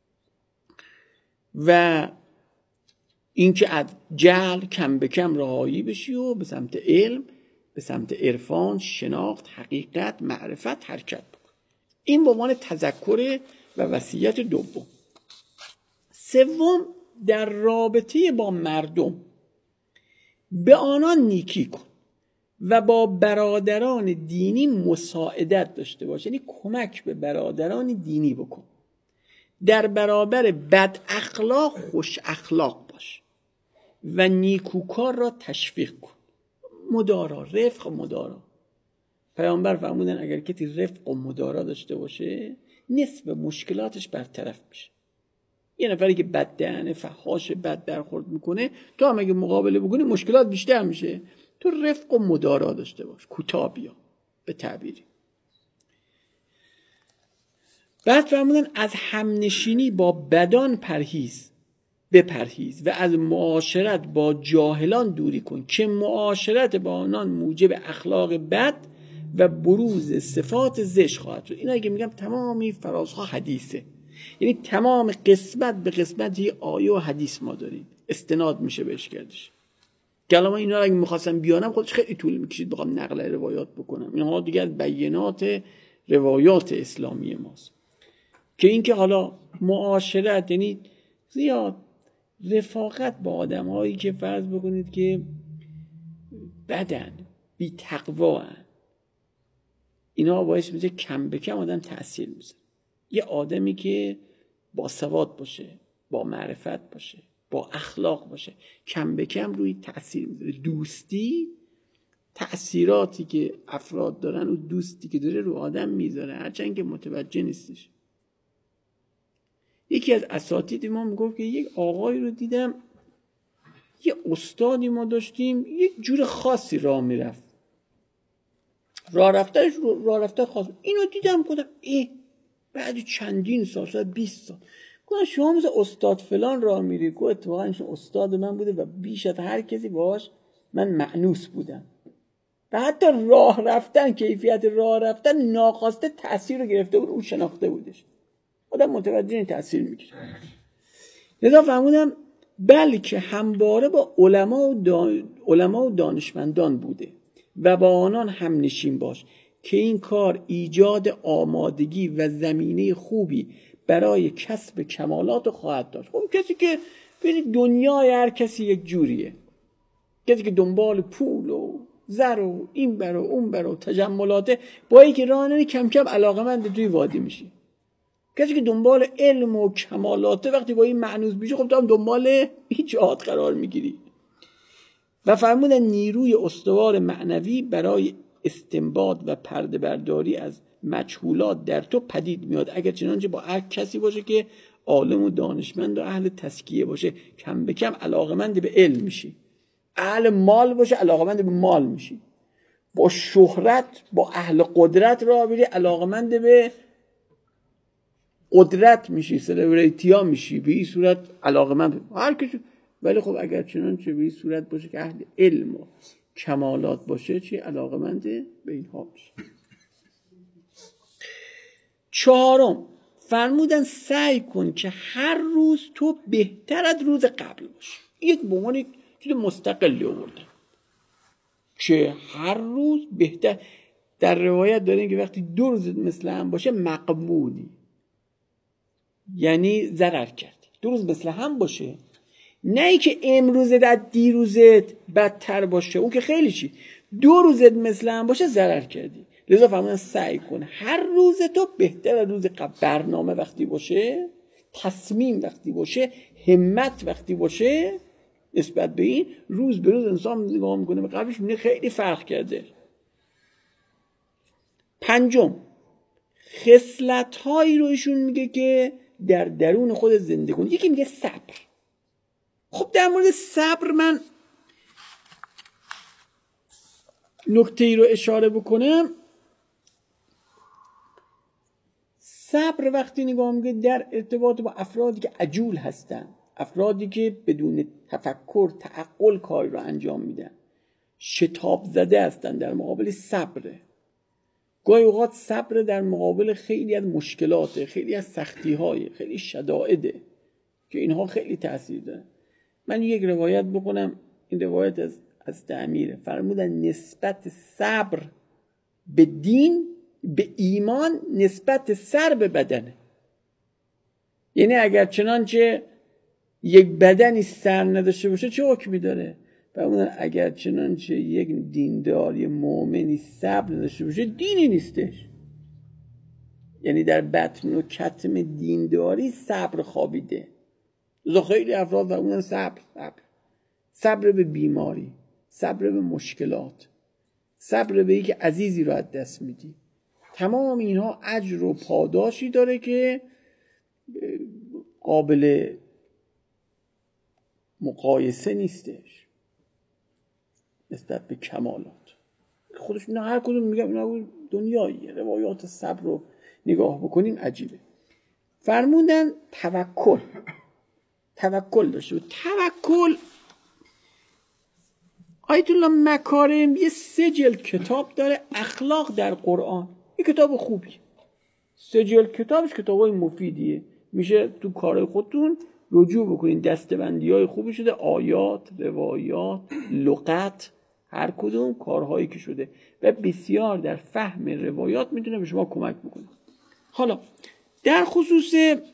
و اینکه از جهل کم به کم رهایی بشی و به سمت علم، به سمت عرفان، شناخت، حقیقت، معرفت حرکت بکن. این به عنوان تذکر و وصیت دوم. سوم، در رابطه با مردم به آنان نیکی کن و با برادران دینی مساعدت داشته باش، یعنی کمک به برادران دینی بکن. در برابر بد اخلاق خوش اخلاق باش و نیکوکار را تشویق کن. مدارا، رفق و مدارا. پیامبر فرمودن اگر کسی رفق و مدارا داشته باشه نصف مشکلاتش برطرف میشه. یه نفری که بد دهنه، فحاش، بد برخورد میکنه، تو هم اگه مقابله بکنی مشکلات بیشتر میشه. تو رفق و مدارا داشته باش، کوتاه بیا به تعبیری. بعد فرمودن از همنشینی با بدان پرهیز بپرهیز و از معاشرت با جاهلان دوری کن که معاشرت با آنان موجب اخلاق بد و بروز صفات زشت خواهد شد. اینا که میگم تمامی فرازها حدیثه، یعنی تمام قسمت به قسمت یه آیه و حدیث ما داریم، استناد میشه بهش کردش. کلام اینا رو اگه میخواستم بیانم خودش خیلی طول میکشید بخوام نقل روایات بکنم. اینها دیگه از بیانات روایات اسلامی ماست که اینکه حالا معاشرت یعنی زیاد رفاقت با آدم هایی که فرض بکنید که بدن، بی تقوا هن. اینا باعث میشه کم به کم آدم تأثیر میذاره. یه آدمی که با سواد باشه، با معرفت باشه، با اخلاق باشه، کم به کم روی تأثیر میذاره. دوستی تأثیراتی که افراد دارن و دوستی که داره رو آدم میذاره، هرچند که متوجه نیستش. یکی از اساتید ما میگفت که یک آقایی رو دیدم، یه استادی ما داشتیم، یک جور خاصی راه میرفت، راه رفتنش راه رفتن خاص. اینو دیدم گفتم ای بعد چندین سال، شاید بیست سال، گفتم شما مثل استاد فلان راه میری. گفت اتفاقا این استاد من بوده و بیش از هر کسی باهاش من مأنوس بودم. و حتی راه رفتن، کیفیت راه رفتن ناخواسته تأثیر رو گرفته بود، اون شناخته بودش. آدم متوجه این تأثیر میکشه. لذا فهمودم بلکه همواره با علما و, دان... علما و دانشمندان بوده و با آنان هم نشین باش که این کار ایجاد آمادگی و زمینه خوبی برای کسب کمالات خواهد داشت. خب کسی که ببینید دنیای هر کسی یک جوریه، کسی که دنبال پول و زر و این برو اون برو تجملاته، با اینکه راه نره کم کم علاقمند توی وادی میشی. کسی که دنبال علم و کمالاته وقتی با این معنوس میشه، خب تو هم دنبال ایجاد قرار میگیری. و فرمودن نیروی استوار معنوی برای استنباط و پرده برداری از مجهولات در تو پدید میاد، اگر چنانچه با هر کسی باشه که عالم و دانشمند و اهل تزکیه باشه، کم به کم علاقمند به علم میشی. اهل مال باشه علاقمند به مال میشی. با شهرت، با اهل قدرت راه بری، علاقمند به قدرت میشی، سلبریتیا میشی، به این صورت علاقمند هر کسی. ولی خب اگر چنانچه به این صورت باشه که اهل علم و کمالات باشه، چی علاقمند به اینها میشه. چهارم فرمودن سعی کن که هر روز تو بهتر از روز قبل باش. یک به عنوان چیز مستقلی آوردن که هر روز بهتر. در روایت داریم که وقتی دو روز مثل هم باشه مقبولی، یعنی ضرر کردی. دو روز مثل هم باشه، نه ای که امروزت از دیروزت بدتر باشه، اون که خیلی چی. دو روزت مثل هم باشه ضرر کردی. لذا فرمودن سعی کن هر روز تو بهتر از روز قبل. برنامه وقتی باشه، تصمیم وقتی باشه، همت وقتی باشه، نسبت به این روز به روز انسان نگاه میکنه به قبلش میبینه خیلی فرق کرده. پنجم خصلت هایی رو ایشون میگه که در درون خود زنده کن. یکی میگه صبر. خب در مورد صبر من نکته ای رو اشاره بکنم. صبر وقتی نگاه میگه در ارتباط با افرادی که عجول هستن، افرادی که بدون تفکر تعقل کاری رو انجام میدن، شتاب زده هستن، در مقابل صبره. گاهی اوقات صبر در مقابل خیلی از مشکلات، خیلی از سختی‌های، خیلی شدائده که اینها خیلی تأثیر دارن. من یک روایت بکنم، این روایت از از تعمیره. فرمودن نسبت صبر به دین به ایمان نسبت سر به بدنه. یعنی اگر چنانچه یک بدنی سر نداشته باشه چه حکمی داره؟ فرمودن اگر چنانچه یک دینداری مؤمنی صبر داشته باشه دینی نیستش. یعنی در بطن و کتم دینداری صبر خوابیده. لذا خیلی افراد فرمودن صبر صبر صبر به بیماری، صبر به مشکلات، صبر به اینکه عزیزی رو از دست میدی. تمام اینها اجر و پاداشی داره که قابل مقایسه نیستش نسبت به کمالات خودش. نه هر کدوم میگم اینا دنیاییه. روایات صبر رو نگاه بکنیم عجیبه. فرمودن توکل توکل داشته بود. توکل آیت الله مکارم یه سه جلد کتاب داره، اخلاق در قرآن. یه کتاب خوبی، سه جلد کتابش کتابای مفیدیه. میشه تو کار خودتون رجوع بکنین، دستبندی های خوبی شده، آیات، روایات، لغت، هر کدوم کارهایی که شده و بسیار در فهم روایات میتونه به شما کمک بکنه. حالا در خصوص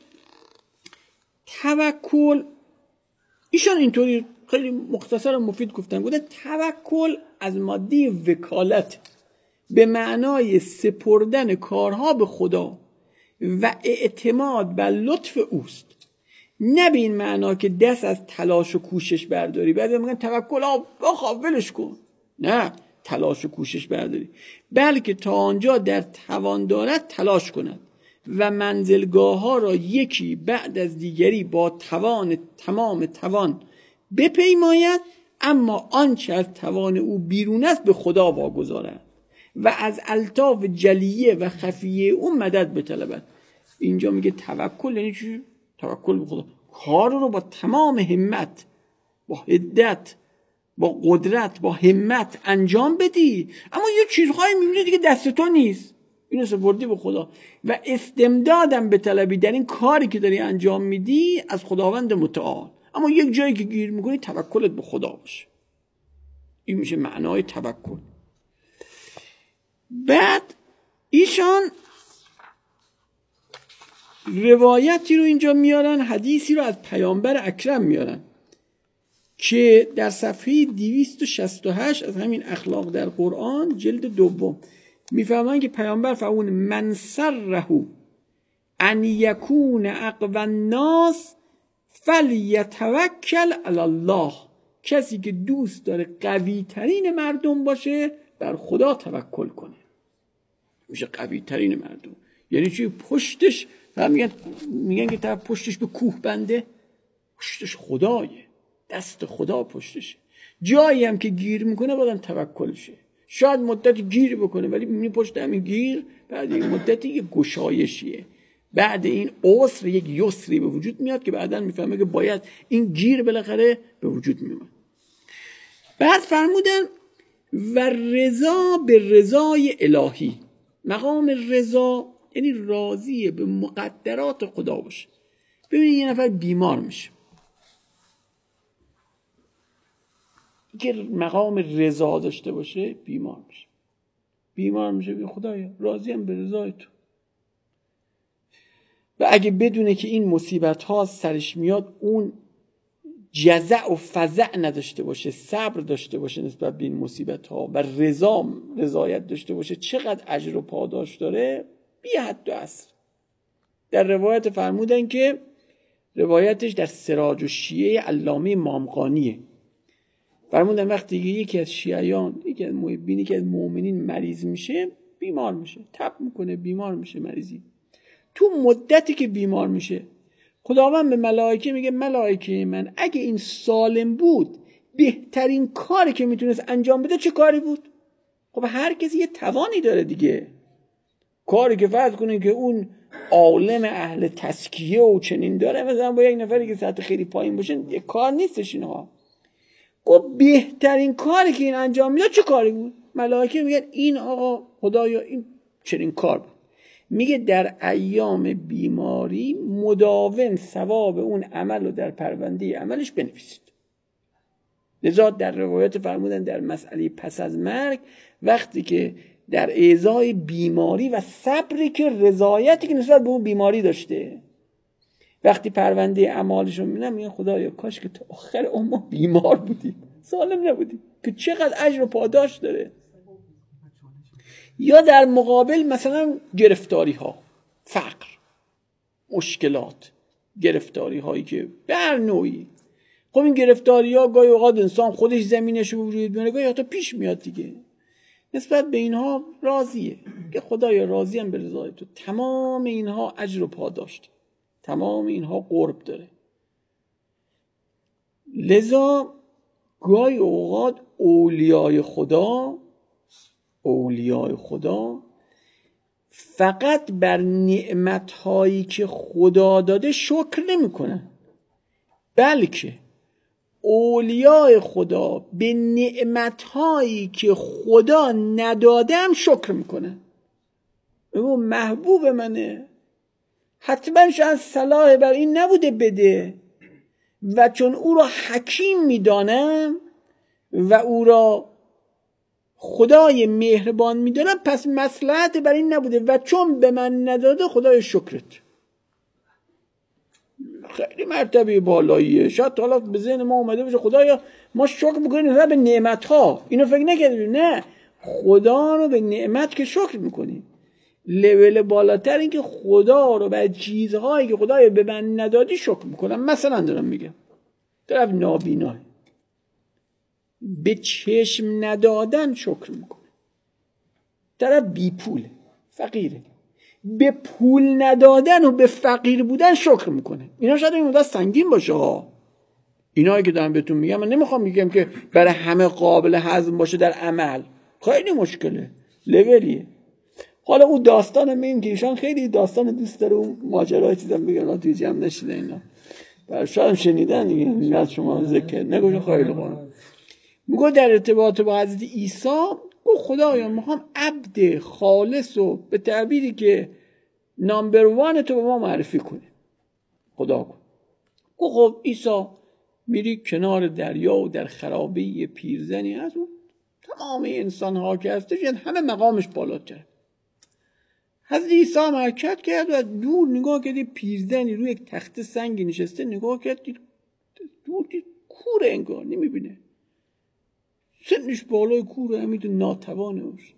توکل ایشان اینطوری خیلی مختصر و مفید گفتن. گفتن توکل از ماده وکالت به معنای سپردن کارها به خدا و اعتماد بر لطف اوست، نه به این معنا که دست از تلاش و کوشش برداری. بعد میگن توکل ها بخواه ولش کن، نه تلاش و کوشش برداری، بلکه تا آنجا در توان دارد تلاش کند و منزلگاه ها را یکی بعد از دیگری با توان تمام توان بپیماید، اما آنچه از توان او بیرون است به خدا واگذارد و از الطاف جلیه و خفیه او مدد بطلبد. اینجا میگه توکل یعنی چی؟ توکل به خدا، کار رو با تمام همت، با حدت، با قدرت، با همت انجام بدی، اما یه چیزهایی میبینی دیگه دست تو نیست، اینو سپردی به خدا و استمدادم به طلبی در این کاری که داری انجام میدی از خداوند متعال. اما یک جایی که گیر میکنی توکلت به خدا باشه. این میشه معنای توکل. بعد ایشان روایتی رو اینجا میارن، حدیثی رو از پیامبر اکرم میارن که در صفحه دویست و شصت و هشت از همین اخلاق در قرآن جلد دوم میفهمن که پیامبر فرمود من سره ان یکون اقوی الناس فلیتوکل علی الله، کسی که دوست داره قوی ترین مردم باشه بر خدا توکل کنه. میشه قوی ترین مردم یعنی چی؟ پشتش میگن میگن که طرف پشتش به کوه بنده، پشتش خدایه، دست خدا پشتشه. جایی هم که گیر میکنه بازم توکلشه. شاید مدتی گیر بکنه ولی میبینی پشت همین گیر بعد این مدتی یه گشایشیه، بعد این عسر یک یسری به وجود میاد که بعداً میفهمه که باید این گیر بالاخره به وجود میاد. بعد فرمودن و رضا به رضای الهی. مقام رضا یعنی راضیه به مقدرات خدا باشه. ببینید یه نفر بیمار میشه که مقام رضا داشته باشه، بیمار میشه بیمار میشه بگه خدایا راضیم به رضای تو. و اگه بدونه که این مصیبت ها سرش میاد اون جزع و فزع نداشته باشه، صبر داشته باشه نسبت به این مصیبت ها و رضا رضایت داشته باشه، چقدر اجر و پاداش داره بی حد و حصر. در روایت فرمودن که روایتش در سراج و شیعه علامه مامقانیه. فرمودن وقتی یکی از شیعیان، یکی از محبین، یکی از مؤمنین مریض میشه، بیمار میشه، تب میکنه، بیمار میشه، مریضی. تو مدتی که بیمار میشه خداوند به ملائکه میگه ملائکه من اگه این سالم بود بهترین کاری که میتونست انجام بده چه کاری بود؟ خب هر کسی یه توانی داره دیگه. کاری که فرض کنین که اون عالم اهل تزکیه و چنین داره، مثلا با یک نفری که سطح خیلی پایین باشه یه کار نیستش اینها. خب بهترین کاری که این انجام میده چه کاری بود؟ ملائکه میگن این آقا خدایا این چنین کار بود. میگه در ایام بیماری مداوم ثواب اون عمل رو در پرونده عملش بنویسید. لذا در روایت فرمودن در مسئله پس از مرگ وقتی که در ازای بیماری و صبری که رضایتی که نسبت به اون بیماری داشته، وقتی پرونده اعمالش رو میبینن میگن خدایا کاش که تا آخر عمر بیمار بودیم، سالم نبودیم که چقدر اجر و پاداش داره. یا در مقابل مثلا گرفتاری ها، فقر، مشکلات، گرفتاری هایی که به هر نوعی، خب این گرفتاری ها گاهی اوقات انسان خودش زمینش رو روی بیاره، گاهی حتی پیش میاد دیگه. نسبت به اینها راضیه که خدایا راضیم به رضای تو. تمام اینها اجر و پاداش، تمام اینها قرب داره. لذا گاهی اوقات اولیای خدا اولیای خدا فقط بر نعمتهایی که خدا داده شکر نمی کنن، بلکه اولیای خدا به نعمتهایی که خدا نداده هم شکر میکنن. او محبوب منه، حتما شاید صلاح بر این نبوده بده، و چون او را حکیم میدانم و او را خدای مهربان میدانم، پس مصلحت بر این نبوده، و چون به من نداده خدای شکرت. خیلی مرتبه بالاییه. شاید تا حالا به ذهن ما اومده باشه خدایا ما شکر میکنیم نه به نعمت ها، اینو فکر نکردیم. نه، خدا رو به نعمت که شکر میکنیم. لول بالاتر این که خدا رو به چیزهایی که خدای به من ندادی شکر میکنم. مثلا دارم میگم طرف نابیناه، به چشم ندادن شکر میکنه. طرف بی پوله، فقیره، به پول ندادن و به فقیر بودن شکر میکنه. اینا شاید این مدت سنگین باشه ها، اینایی که دارم بهتون میگم. من نمیخوام میگم که برای همه قابل هضم باشه در عمل، خیلی مشکله، لولیه. حالا اون داستان میم که ایشان خیلی داستان دوست داره، اون ماجرای چیزا میگن توی جمع نشده اینا، برای شاید شنیدن دیگه، میگن شما ذکر نگوش. خیلی خوب میگه در ارتباط با حضرت عیسی، گفت خدایا میخوام عبد خالص و به تعبیری که نامبر وان تو به ما معرفی کنی. خدا کن. گفت خب عیسی میری کنار دریا و در خرابه پیرزنی هست، و تمام انسان ها که هستش همه مقامش بالاتر. حضرت عیسی حرکت کرد و از دور نگاه کردی پیرزنی روی یک تخت سنگی نشسته، نگاه کرد دید دور دید کوره، انگار نمیبینه، سنش بالای کوره، همین ناتوانه باشه.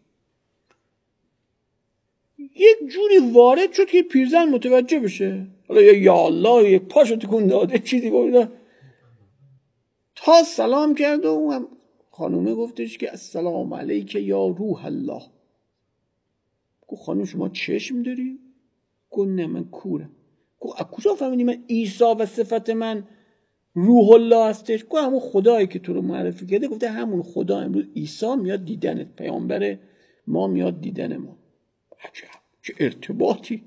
یک جوری وارد شد که پیرزن متوجه بشه، حالا یا یا الله یک پاشو تکون داده چیزی بود، تا سلام کرد و اون هم خانومه گفتش که السلام علیک یا روح الله. گفت خانم شما چشم داری؟ گفت نه من کورم. گفت از کجا فهمیدی من عیسی و صفت من روح الله هستش؟ گفت همون خدایی که تو رو معرفی کرده. گفته همون خدا امروز عیسی میاد دیدنت، پیامبر ما میاد دیدن ما. عجب چه ارتباطی.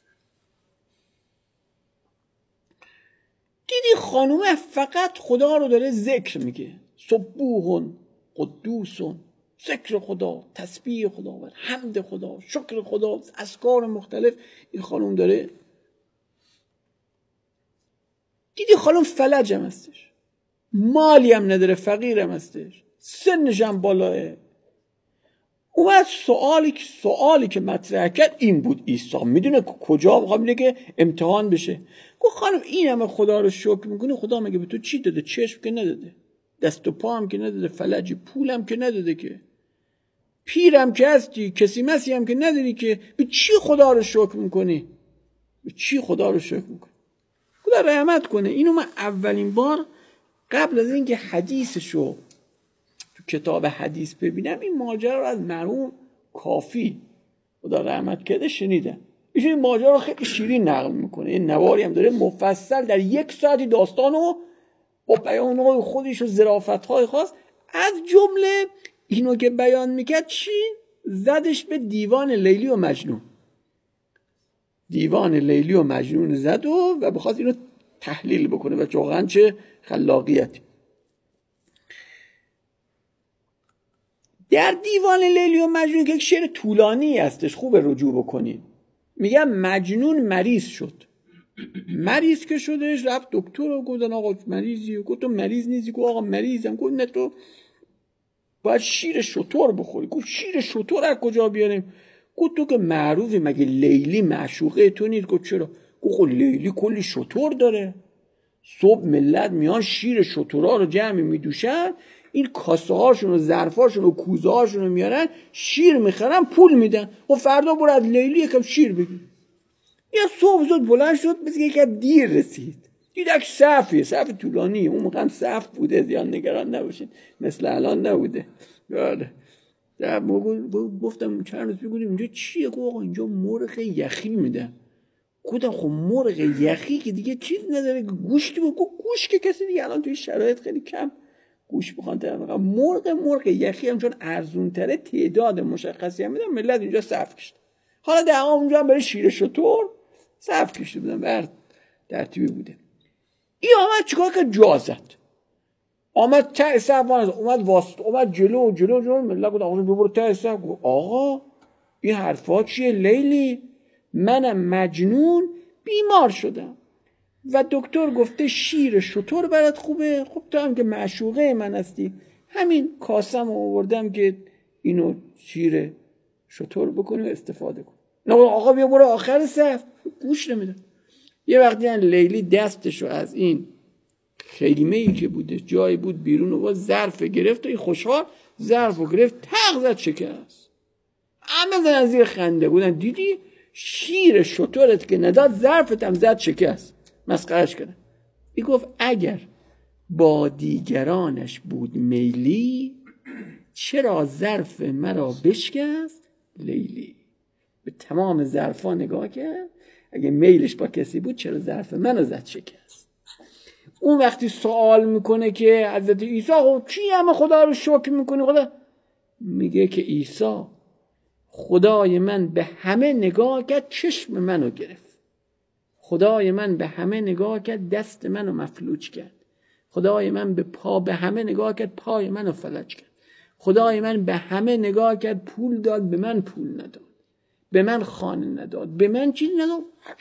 دیدی خانومه فقط خدا رو داره ذکر میگه، سبوح قدوس، ذکر خدا، تسبیح خدا، حمد خدا، شکر خدا، اذکار مختلف این خانوم داره. دیدی خانوم فلج هم هستش، مالی هم نداره، فقیر هم هستش، سنش هم بالاه. اومد سوالی که سوالی که مطرح کرد این بود، عیسی میدونه کجا قابله که امتحان بشه. گفت خانم این همه خدا رو شکر میکنه، خدا مگه به تو چی داده؟ چشم که نداده، دست و پا هم که نداده، فلجی پول هم که نداده، که پیرم که هستی، کسی مسی هم که نداری، که به چی خدا رو شکر میکنی؟ به چی خدا رو شکر میکنی؟ خدا رحمت کنه. اینو من اولین بار قبل از اینکه حدیثشو تو کتاب حدیث ببینم این ماجرا رو از مرحوم کافی خدا رحمت کرده شنیدم. ایشون این ماجرا رو خیلی شیرین نقل میکنه، این نواری هم داره مفصل در یک ساعتی داستانو با بیانهای خودش و ظرافت‌های خاص، از جمله اینو که بیان میکرد چی؟ زدش به دیوان لیلی و مجنون. دیوان لیلی و مجنون زد و و بخواست اینو تحلیل بکنه و واقعا چه خلاقیتی. در دیوان لیلی و مجنون که یک شعر طولانی هستش، خوب رجوع بکنید. میگم مجنون مریض شد، مریض که شدش رفت دکتر رو گفتن آقا مریضی، گفت تو مریض نیستی، گفت آقا مریضم، گفت نه تو باید شیر شتر بخوری. گفت شیر شتر از کجا بیاریم؟ گفت تو که معروفی، مگه لیلی معشوقه تو نیست؟ گفت چرا؟ گفت لیلی کلی شتر داره، صبح ملت میان شیر شترها رو جمع میدوشن، این کاسه هاشون و ظرف هاشون و کوزه هاشون رو میارن، شیر میخرن، پول میدن. و فردا برو از لیلی یکم شیر بگیر. یه صبح زود بلند شد، مثل که یکم دیر رسید، دیدک صفیه، صف طولانی. اون موقع هم صف بوده، زیان نگران نباشید، مثل الان نبوده. بله. در موقع گفتم چند روز بگویم اینجا چیه؟ گفت آقا اینجا مرغ یخی میدن. گفتم خب مرغ یخی که دیگه چیز نداره، گوشتی بود. گفت گوشت که کسی دیگه الان توی شرایط خیلی کم گوشت بخوان طرف. مرغ مرغ یخی هم چون ارزون تره، تعداد مشخصی هم میدن، ملت اینجا صف کشید. حالا در اونجا هم برای شیر شتر صف کشیده بودن، بر ترتیبی بوده. این آمد چیکار که جا زد، آمد ته صف، اومد واسط، اومد جلو جلو جلو. ملت گفت آقا ببر ته صف. آقا این حرفا چیه لیلی؟ منم مجنون بیمار شدم و دکتر گفته شیر شتر برات خوبه. خب تو هم که معشوقه من هستی، همین کاسم آوردم که اینو شیر شتر بکنی و استفاده کن. نه آقا بیا برو آخر صف، گوش نمیده. یه وقتی هم لیلی دستشو از این خیمه ای که بوده جایی بود بیرون و با ظرف گرفت و این خوشحال ظرفو گرفت، تق زد شکست. همه زدن زیر خنده بودن. دیدی شیر شترت که نداد، ظرفت هم زد شکست. مسخرش کردن. این گفت اگر با دیگرانش بود میلی، چرا ظرف مرا بشکست لیلی؟ به تمام ظرفا نگاه کرد، اگه میلش با کسی بود چرا ظرف منو زد شکست. اون وقتی سوال میکنه که حضرت عیسی خب چی همه خدا رو شکر میکنی؟ خدا میگه که عیسی خدای من به همه نگاه کرد، چشم منو گرفت. خدای من به همه نگاه کرد، دست منو مفلوج کرد. خدای من به پا به همه نگاه کرد، پای منو فلج کرد. خدای من به همه نگاه کرد، پول داد، به من پول نداد. به من خانه نداد، به من چیز نداد.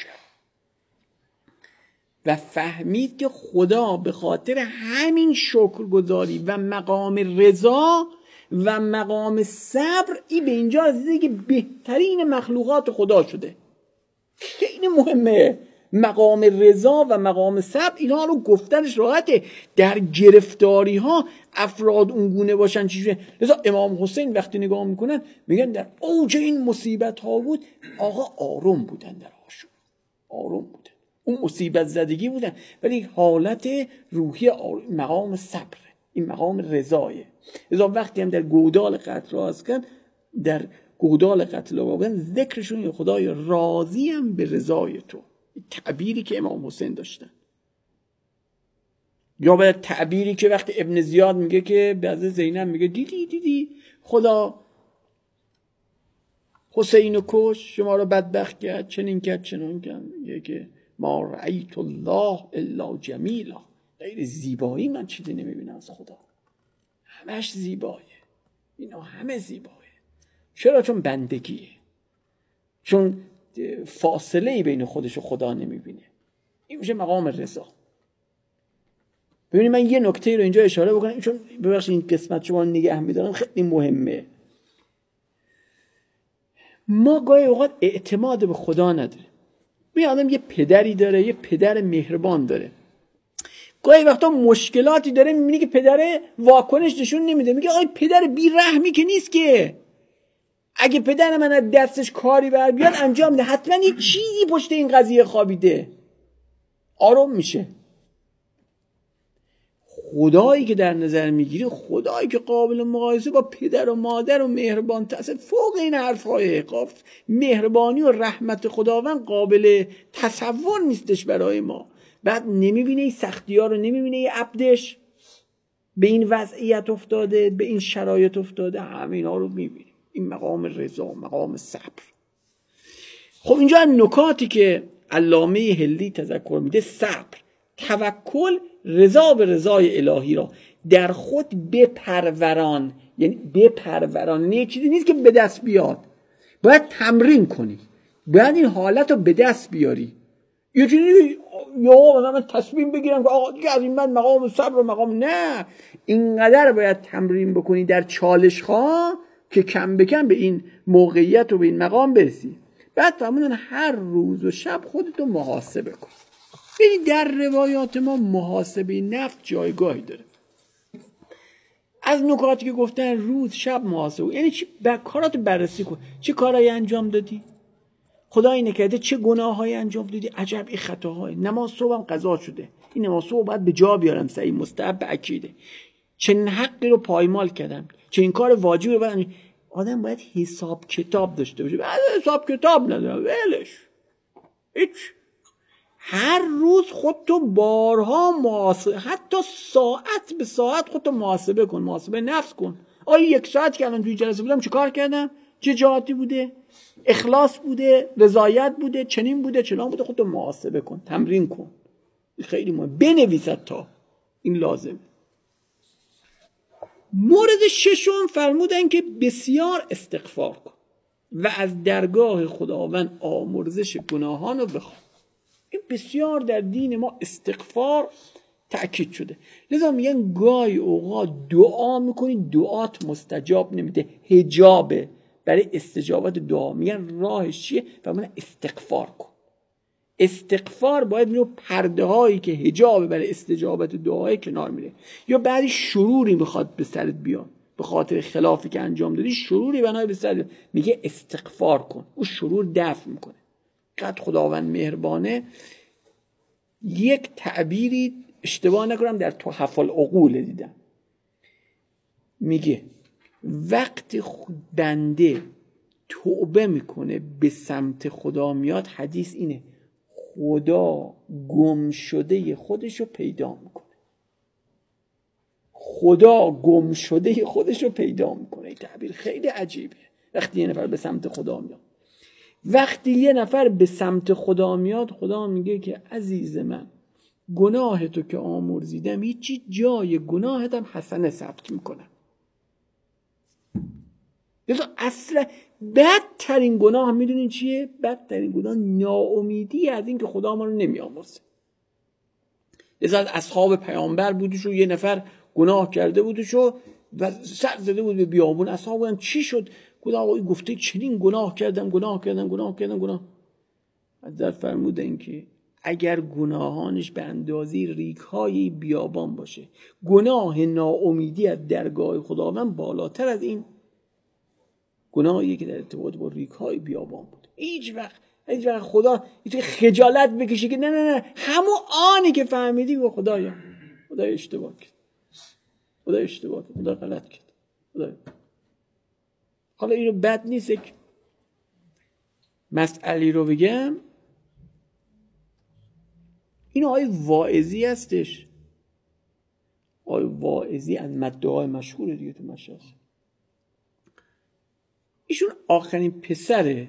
و فهمید که خدا به خاطر همین شکرگزاری و مقام رضا و مقام صبر، این به اینجا رسیده که بهترین مخلوقات خدا شده. خیلی مهمه. مقام رضا و مقام صبر، اینا رو گفتنش راحته. در گرفتاری ها افراد اونگونه باشن چیزه. لذا امام حسین وقتی نگاه میکنن میگن در اوج این مصیبت ها بود، آقا آروم بودن، در آشور آروم بودن. اون مصیبت زدگی بودن ولی حالت روحی آروم، مقام صبر، این مقام رضایه. لذا وقتی هم در گودال قتل راز کن، در گودال قتل واقعا ذکرشون خدای راضیم به رضای تو، تعبیری که امام حسین داشتن. یا به تعبیری که وقتی ابن زیاد میگه که به حضرت زینب میگه دیدی دیدی خدا حسین رو کش، شما رو بدبخت کرد، چنین کرد چنین کرد. میگه که ما رأیت الله الا جمیلا، غیر زیبایی من چیزی نمیبینم از خدا، همش زیبایه، اینا همه زیبایه. چرا؟ چون بندگیه، چون فاصله بین خودش و خدا نمیبینه. این میشه مقام رضا. ببینید من یه نکته رو اینجا اشاره بکنم، چون ببخشید این قسمت شما نگه می‌دارم، خیلی مهمه. ما گاهی اوقات اعتماد به خدا نداره. می آدم یه پدری داره، یه پدر مهربان داره، گاهی وقتا مشکلاتی داره، میبینی که پدر واکنش نشون نمیده، میگه آقای پدر بی رحمی که نیست که، اگه پدر من از دستش کاری بر بیاد انجام میده، حتما یه چیزی پشت این قضیه خوابیده. آروم میشه. خدایی که در نظر میگیری، خدایی که قابل مقایسه با پدر و مادر و مهربان تصد فوق این حرفای مهربانی و رحمت خداوند قابل تصور نیستش برای ما. بعد نمیبینه این سختی ها رو، نمیبینه این عبدش به این وضعیت افتاده، به این شرایط افتاده، همین ها رو میبینه. این مقام رضا، مقام صبر. خب اینجا نکاتی که علامه هلی تذکر میده: صبر، توکل، رضا به رضای الهی را در خود بپروران. یعنی بپروران یعنی یک چیزی نیست که به دست بیاد، باید تمرین کنی، باید این حالت رو به دست بیاری. یه چیزی یا مثلا من تصمیم بگیرم که آقا دیگه از این بعد مقام صبر و مقام، نه، اینقدر باید تمرین بکنی در چالش ها که کم به کم به این موقعیت و به این مقام برسی. بعد فرمودن هر روز و شب خودتو محاسبه کن. ببین در روایات ما محاسبه نفس جایگاهی داره. از نکاتی که گفتن روز شب محاسبه، یعنی چی؟ بر کارات بررسی کن، چه کارایی انجام دادی، خدا اینه کرده، چه گناهایی انجام دادی، عجب این خطاهای. نماز صبحم قضا شده، این نماز صبح باید به جا بیارم، صحیح مستحب اکیده، چه حقی رو پایمال کردم، چه این کار واجبی رو باید. آدم باید حساب کتاب داشته باشه. بعد حساب کتاب ندارم ولش هیچ. هر روز خودتو بارها محاسبه، حتی ساعت به ساعت خودتو محاسبه کن، محاسبه نفس کن. آیا یک ساعت که الان توی جلسه بودم چه کار کردم، چه جهاتی بوده، اخلاص بوده، رضایت بوده، چنین بوده، چنان بوده. خودتو محاسبه کن، تمرین کن، خیلی مهم. بنویسد تا این لازم. مورد ششم فرمودن که بسیار استغفار کن و از درگاه خداوند آمرزش گناهان رو بخواه. این بسیار در دین ما استغفار تأکید شده. لذا میگن گاهی اوقات دعا میکنی دعات مستجاب نمیده، حجابه برای استجابت دعا. میگن راهش چیه؟ فرمودن استغفار کن. استغفار باید میره پرده هایی که حجاب برای استجابت دعای کنار میره. یا بعدی شروری میخواد به سرت بیان به خاطر خلافی که انجام دادی، شروری بنای به سرت، میگه استغفار کن، اون شرور دفع میکنه. قد خداوند مهربانه. یک تعبیری اشتباه نکنم در تحف العقول دیدم، میگه وقتی بنده توبه میکنه به سمت خدا میاد، حدیث اینه خدا گم شده خودشو پیدا میکنه. خدا گم شده خودشو پیدا میکنه. این تعبیر خیلی عجیبه. وقتی یه نفر به سمت خدا میاد، وقتی یه نفر به سمت خدا میاد، خدا میگه که عزیز من گناه تو که آمرزیدم، هیچی جای گناهت هم حسنه ثبت میکنم. لذا اصلا بدترین گناه هم میدونین چیه؟ بدترین گناه ناامیدی از این که خدا ما رو نمی آمرزه. لذا از اصحاب پیامبر بودش و یه نفر گناه کرده بودش و سر زده بود به بیابون. اصحاب بودن چی شد؟ خدا آقای گفته چنین گناه کردم گناه کردم گناه کردم گناه. حضرت فرمودن که اگر گناهانش به اندازه ریگ‌های بیابان باشه، گناه ناامیدی از درگاه خداوند بالاتر از این گناهی که در ارتباط با ریگ‌های بیابان بود. هیچ وقت هیچ وقت خدا یه خجالت بکشه که نه نه نه، همون آنی که فهمیدی با خدایا خدا اشتباه کرد، خدا اشتباه کرد، خدا غلط کرد، خدا. حالا اینو بد نیست که مسئله رو بگم. این آقای واعظی هستش، آقای واعظی از مدعای مشهور دیگه تو مشهد. ایشون آخرین پسر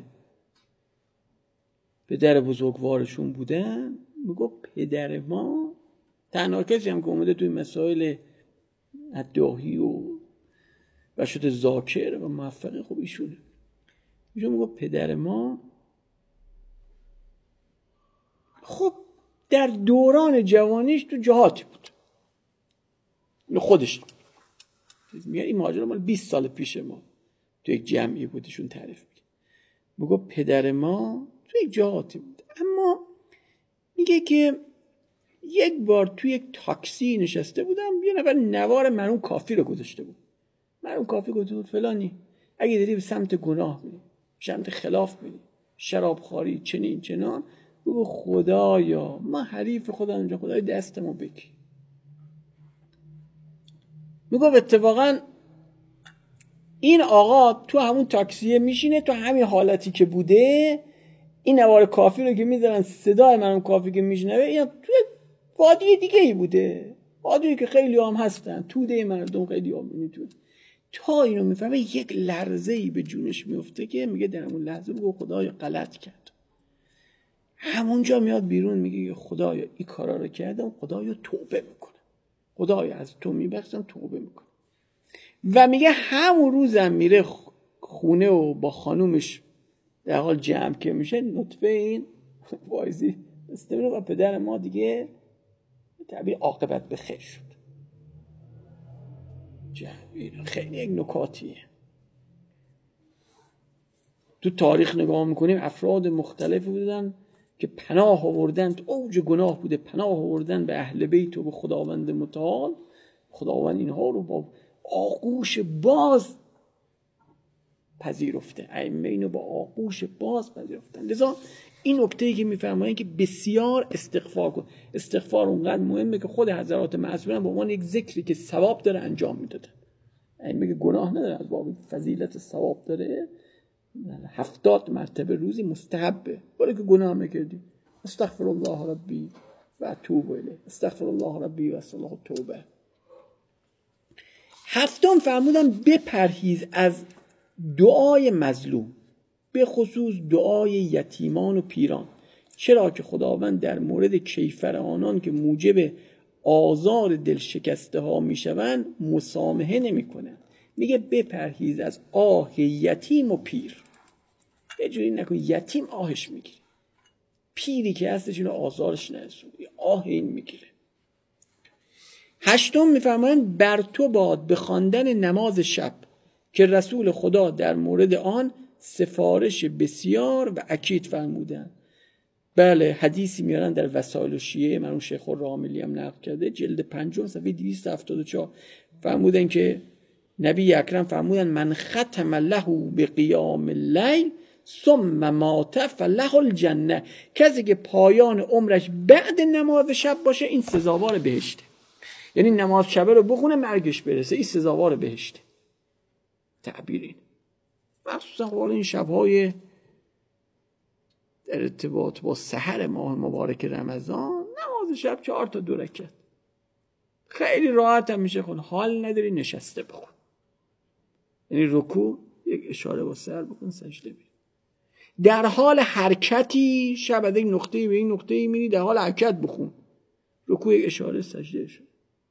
پدر بزرگوارشون بودن. میگو پدر ما تنها کسی هم که اومده توی مسائل ادعایی و و شده ذاکر و موفقه، خب ایشونه. ایشون میگو پدر ما خب در دوران جوانیش تو جهاتی بود. اینو خودش میگه. این ماجرا مال بیست سال پیش ما تو یک جمعی بودشون تعریف میگه. میگه پدر ما تو یک جهاتی بود، اما میگه که یک بار توی یک تاکسی نشسته بودم، یه نفر نوار مرحوم کافی رو گذاشته بود. مرحوم کافی گفته بود فلانی اگه داری به سمت گناه میری، سمت خلاف میری، شرابخواری، چنین چنان، بگو خدایا ما حریف خدا اونجا، خدای دستمو بگی. میگو اتفاقا این آقا تو همون تاکسیه میشینه، تو همین حالتی که بوده، این نوار کافی رو که میذارن صدای منم کافی که میشنوه، این تو وادی دیگه ای بوده، وادی که خیلی هم هستن، توده مردم خیلی هم میتونه. تا اینو میفهمه یک لرزه ای به جونش میفته که میگه در اون لحظه بگو خدایا غلط کرد. همونجا میاد بیرون میگه خدایا این کارا رو کردم، خدایا توبه میکنم، خدایا از تو میبخشم، توبه میکنم. و میگه همون روزم میره خونه و با خانومش در حال جمع که میشه، نطفه این وایزی استمره و پدر ما دیگه تعبیر عاقبت به خیر شد. خیلی یک نکاتیه. تو تاریخ نگاه میکنیم افراد مختلفی بودن که پناه آوردن، اوج گناه بوده، پناه آوردن به اهل بیت و به خداوند متعال. خداوند اینها رو با آغوش باز پذیرفته، ائمه اینو با آغوش باز پذیرفتن. لذا این نکته‌ای که میفرمایند که بسیار استغفار کن. استغفار اونقدر مهمه که خود حضرات معصومین به عنوان یک ذکری که ثواب داره انجام میدادن. ائمه که گناه نداره، از باب فضیلت ثواب داره، هفتاد مرتبه روزی مستحبه. برای که گناه میکردی استغفر الله ربی و اتوب الیه، استغفر الله ربی و صلاح توبه. هفتم فرمودن بپرهیز از دعای مظلوم، به خصوص دعای یتیمان و پیران، چرا که خداوند در مورد کیفر آنان که موجب آزار دل شکسته ها می شوند مسامحه نمی کنند. میگه بپرهیز از آه یتیم و پیر. یه جوری نکن یتیم آهش میگیره، پیری که هستش اینو آزارش نرسونه، آه این میگیره. هشتم میفرمایند بر تو باد به خواندن نماز شب که رسول خدا در مورد آن سفارش بسیار و اکید فرمودند. بله، حدیثی میارن در وسائل شیعه، مرحوم شیخ الراملی هم نقل کرده، جلد پنجم صفحه دویست و هفتاد و چهار، فرمودن که نبی اکرم فرمودن من ختم له به قیام اللیل ثم مات فله الجنه، کسی که پایان عمرش بعد نماز شب باشه این سزاوار بهشته. یعنی نماز شب رو بخونه مرگش برسه، این سزاوار بهشته. تعبیر این مخصوصا حال این شب‌های در ارتباط با سحر ماه مبارک رمضان، نماز شب چهار تا دو رکعت خیلی راحت هم میشه خون، حال نداری نشسته بخون. یعنی رکوع یک اشاره با سر بکن، سجده بیر. در حال حرکتی شب از یک نقطه‌ای به این نقطه‌ای میری، در حال حرکت بخون. رکوع یک اشاره، سجده شد.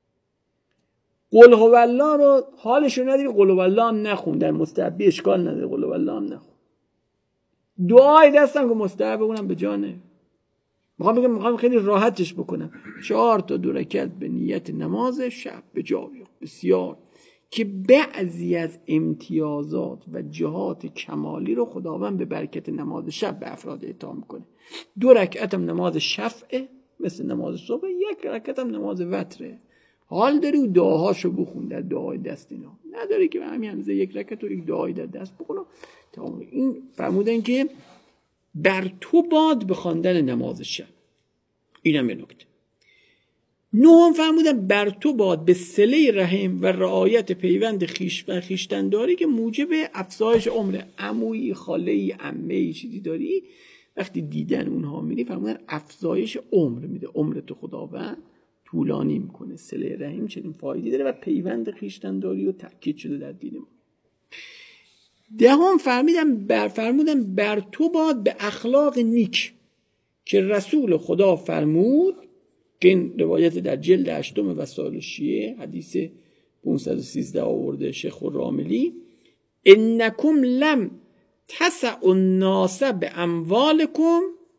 قل هو الله رو حالش رو نداری، قل هو الله هم نخون، در مستحبی اشکال نداره، قل هو الله هم نخون. دعای دستم که مستحب بکنم به جانه، میخوام بگم میخوام خیلی راحتش بکنم، چهار تا دو رکعت به نیت نماز شب به جا بیار. بسیار که بعضی از امتیازات و جهات کمالی رو خداوند به برکت نماز شب به افراد عطا میکنه. دو رکعت هم نماز شفعه مثل نماز صبح، یک رکعت هم نماز وتره. حال داری و دعاهاشو بخون، در دعای دست اینا نداری که به همین اندازه یک رکعت و یک دعای در دست بخون. تمام. این فرمودن که بر تو باد به خواندن نماز شب. اینم یه نکته. نهم فرمودن بر تو باد به صله رحم و رعایت پیوند خیش و خیشتنداری که موجب افزایش عمره. عمویی، خاله‌ای، عمه‌ای چیزی داری، وقتی دیدن اونها میری فرمودن افزایش عمر میده، عمر تو خداوند طولانی میکنه. صله رحم چنین فایده داره و پیوند خیشتنداری و تاکید شده در دین ما. دهم فرمودن بر فرمودن بر تو باد به اخلاق نیک که رسول خدا فرمود، که این روایت در جلد هشتم وسائل شیعه حدیث پانصد و سیزده آورده شیخ الراملی، انکم لم تسع الناس باموالکم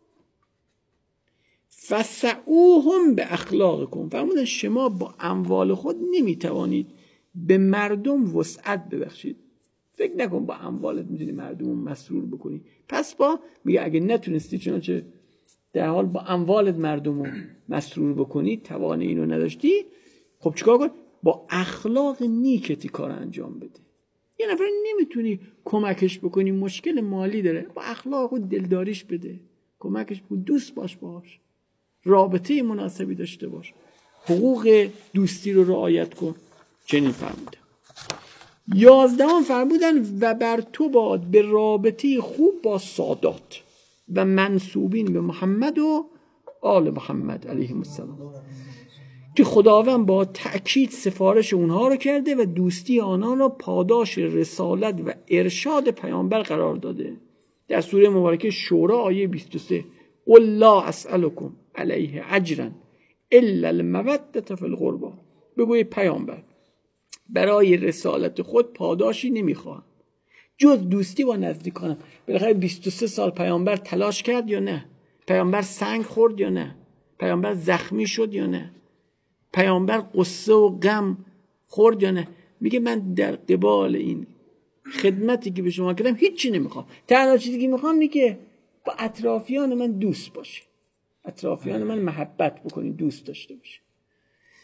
فسعوهم به اخلاقکم. فرمودن شما با اموال خود نمیتوانید به مردم وسعت ببخشید. فکر نکن با اموالت میتونی مردم رو مسرور بکنی. پس با میگه اگه نتونستی، چنانچه در حال با اموالت مردم رو مسرور بکنی، توان اینو نداشتی، خب چیکار کن؟ با اخلاق نیکتی کار انجام بده. یه نفر نمیتونی کمکش بکنی، مشکل مالی داره، با اخلاق و دلداریش بده، کمکش بود، دوست باش باش، رابطه مناسبی داشته باش، حقوق دوستی رو رعایت کن. چنین فرموده. یازدهم فرمودن و بر تو باد به رابطه خوب با سادات و منسوبین به محمد و آل محمد علیهم السلام، که خداوند با تأکید سفارش اونها رو کرده و دوستی آنها رو پاداش رسالت و ارشاد پیامبر قرار داده. در سوره مبارکه شورا آیه بیست و سه، قل لا اسألکم علیه اجرا الا المودة فی القربى، بگوی پیامبر برای رسالت خود پاداشی نمیخواهم جز دوستی با نزدیکانم. بالاخره بیست و سه سال پیامبر تلاش کرد یا نه؟ پیامبر سنگ خورد یا نه؟ پیامبر زخمی شد یا نه؟ پیامبر قصه و غم خورد یا نه؟ میگه من در قبال این خدمتی که به شما کردم هیچی نمیخوام، تنها چیزی که میخوام اینه که با اطرافیان من دوست باشی، اطرافیان من محبت بکنی، دوست داشته باشی.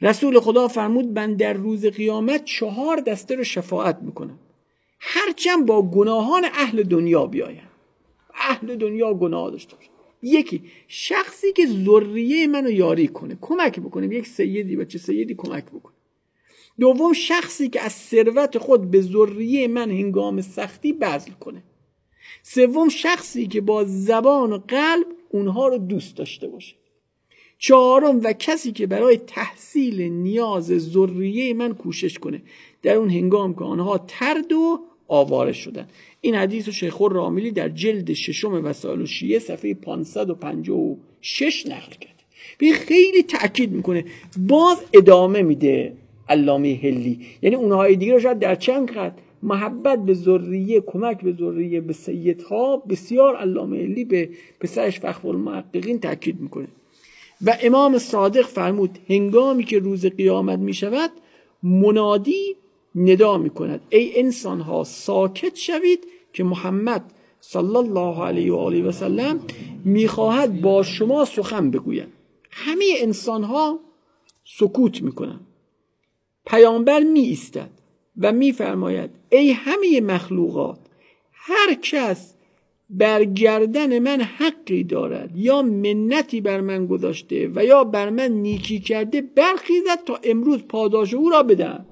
رسول خدا فرمود من در روز قیامت چهار دسته رو شفاعت میکنم، هرچند با گناهان اهل دنیا بیایم. اهل دنیا گناه داشته باشه. یکی شخصی که ذریه منو یاری کنه، کمک بکنه، یک سیدی بچه سیدی کمک بکنه. دوم شخصی که از ثروت خود به ذریه من هنگام سختی بذل کنه. سوم شخصی که با زبان و قلب اونها رو دوست داشته باشه. چهارم و کسی که برای تحصیل نیاز ذریه من کوشش کنه در اون هنگام که آنها ترد و آواره شدن. این حدیث رو شیخ الرامیلی در جلد ششم وسائل الشیعه صفحه پانصد و پنجاه و شش نقل کرده. به خیلی تأکید میکنه، باز ادامه میده علامه حلی، یعنی اونهای دیگه رو شاید در چند قد محبت به ذریه، کمک به ذریه، به سیدها بسیار علامه حلی به پسرش فخر المحققین تأکید میکنه. و امام صادق فرمود هنگامی که روز قیامت میشود منادی ندا میکند ای انسان ها ساکت شوید که محمد صلی الله علیه و آله و سلم میخواهد با شما سخن بگوید. همه انسان ها سکوت میکنن. پیامبر می ایستد و میفرماید ای همه مخلوقات، هر کس بر گردن من حقی دارد یا منتی بر من گذاشته و یا بر من نیکی کرده برخیزد تا امروز پاداش او را بدم.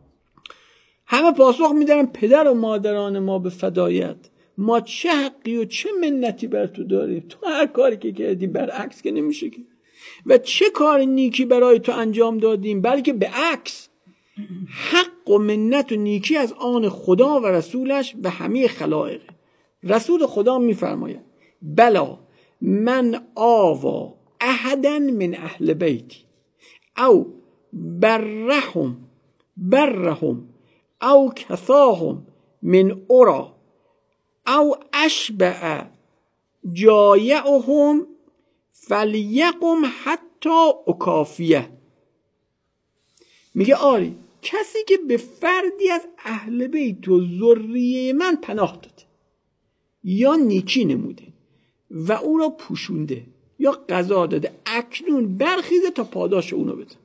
همه پاسخ میدن پدر و مادران ما به فدایت، ما چه حقی و چه منتی بر تو داریم؟ تو هر کاری که کردی برعکس که نمیشه که. و چه کار نیکی برای تو انجام دادیم؟ بلکه به عکس، حق و منت و نیکی از آن خدا و رسولش و همه خلائق. رسول خدا میفرماید بلا من آوا احدا من اهل بیتی او برهم برهم او کثاهم من اورا او اشبع جایعهم فلیقم حتی اکافیه. میگه آری کسی که به فردی از اهل بیت و ذریه من پناه داده یا نیکی نموده و او را پوشونده یا غذا داده، اکنون برخیزه تا پاداش اونو بده.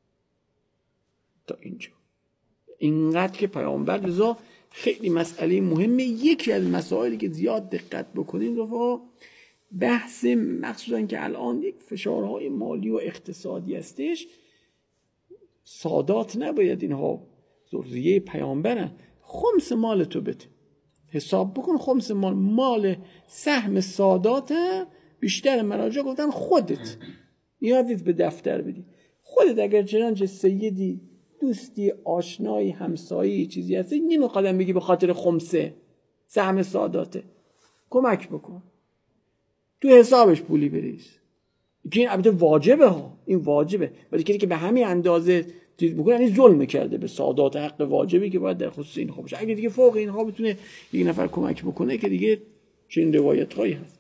تا اینجا اینقدر که پیامبر رضا خیلی مسئله مهمه. یکی از مسائلی که زیاد دقت بکنیم رفقا، بحث مخصوصا که الان یک فشارهای مالی و اقتصادی هستش، سادات نباید اینها ذریه پیامبرن، خمس مال تو بده. حساب بکن خمس مال مال سهم سادات بیشتر مراجع گفتن خودت نیازیت به دفتر بدی. خودت اگر چنانچه سیدی دوستی آشنایی همسایی چیزی هستی نمیخوادم بگی به خاطر خمسه سهم ساداته، کمک بکن تو حسابش پولی بریز. که این البته واجبه ها، این واجبه، ولی کسی که به همین اندازه چیز بکنه یعنی ظلم کرده به سادات حق واجبی که باید در خصوص اینها باشه. اگه دیگه فوق اینها بتونه یک نفر کمک بکنه که دیگه چنین روایت هایی هست.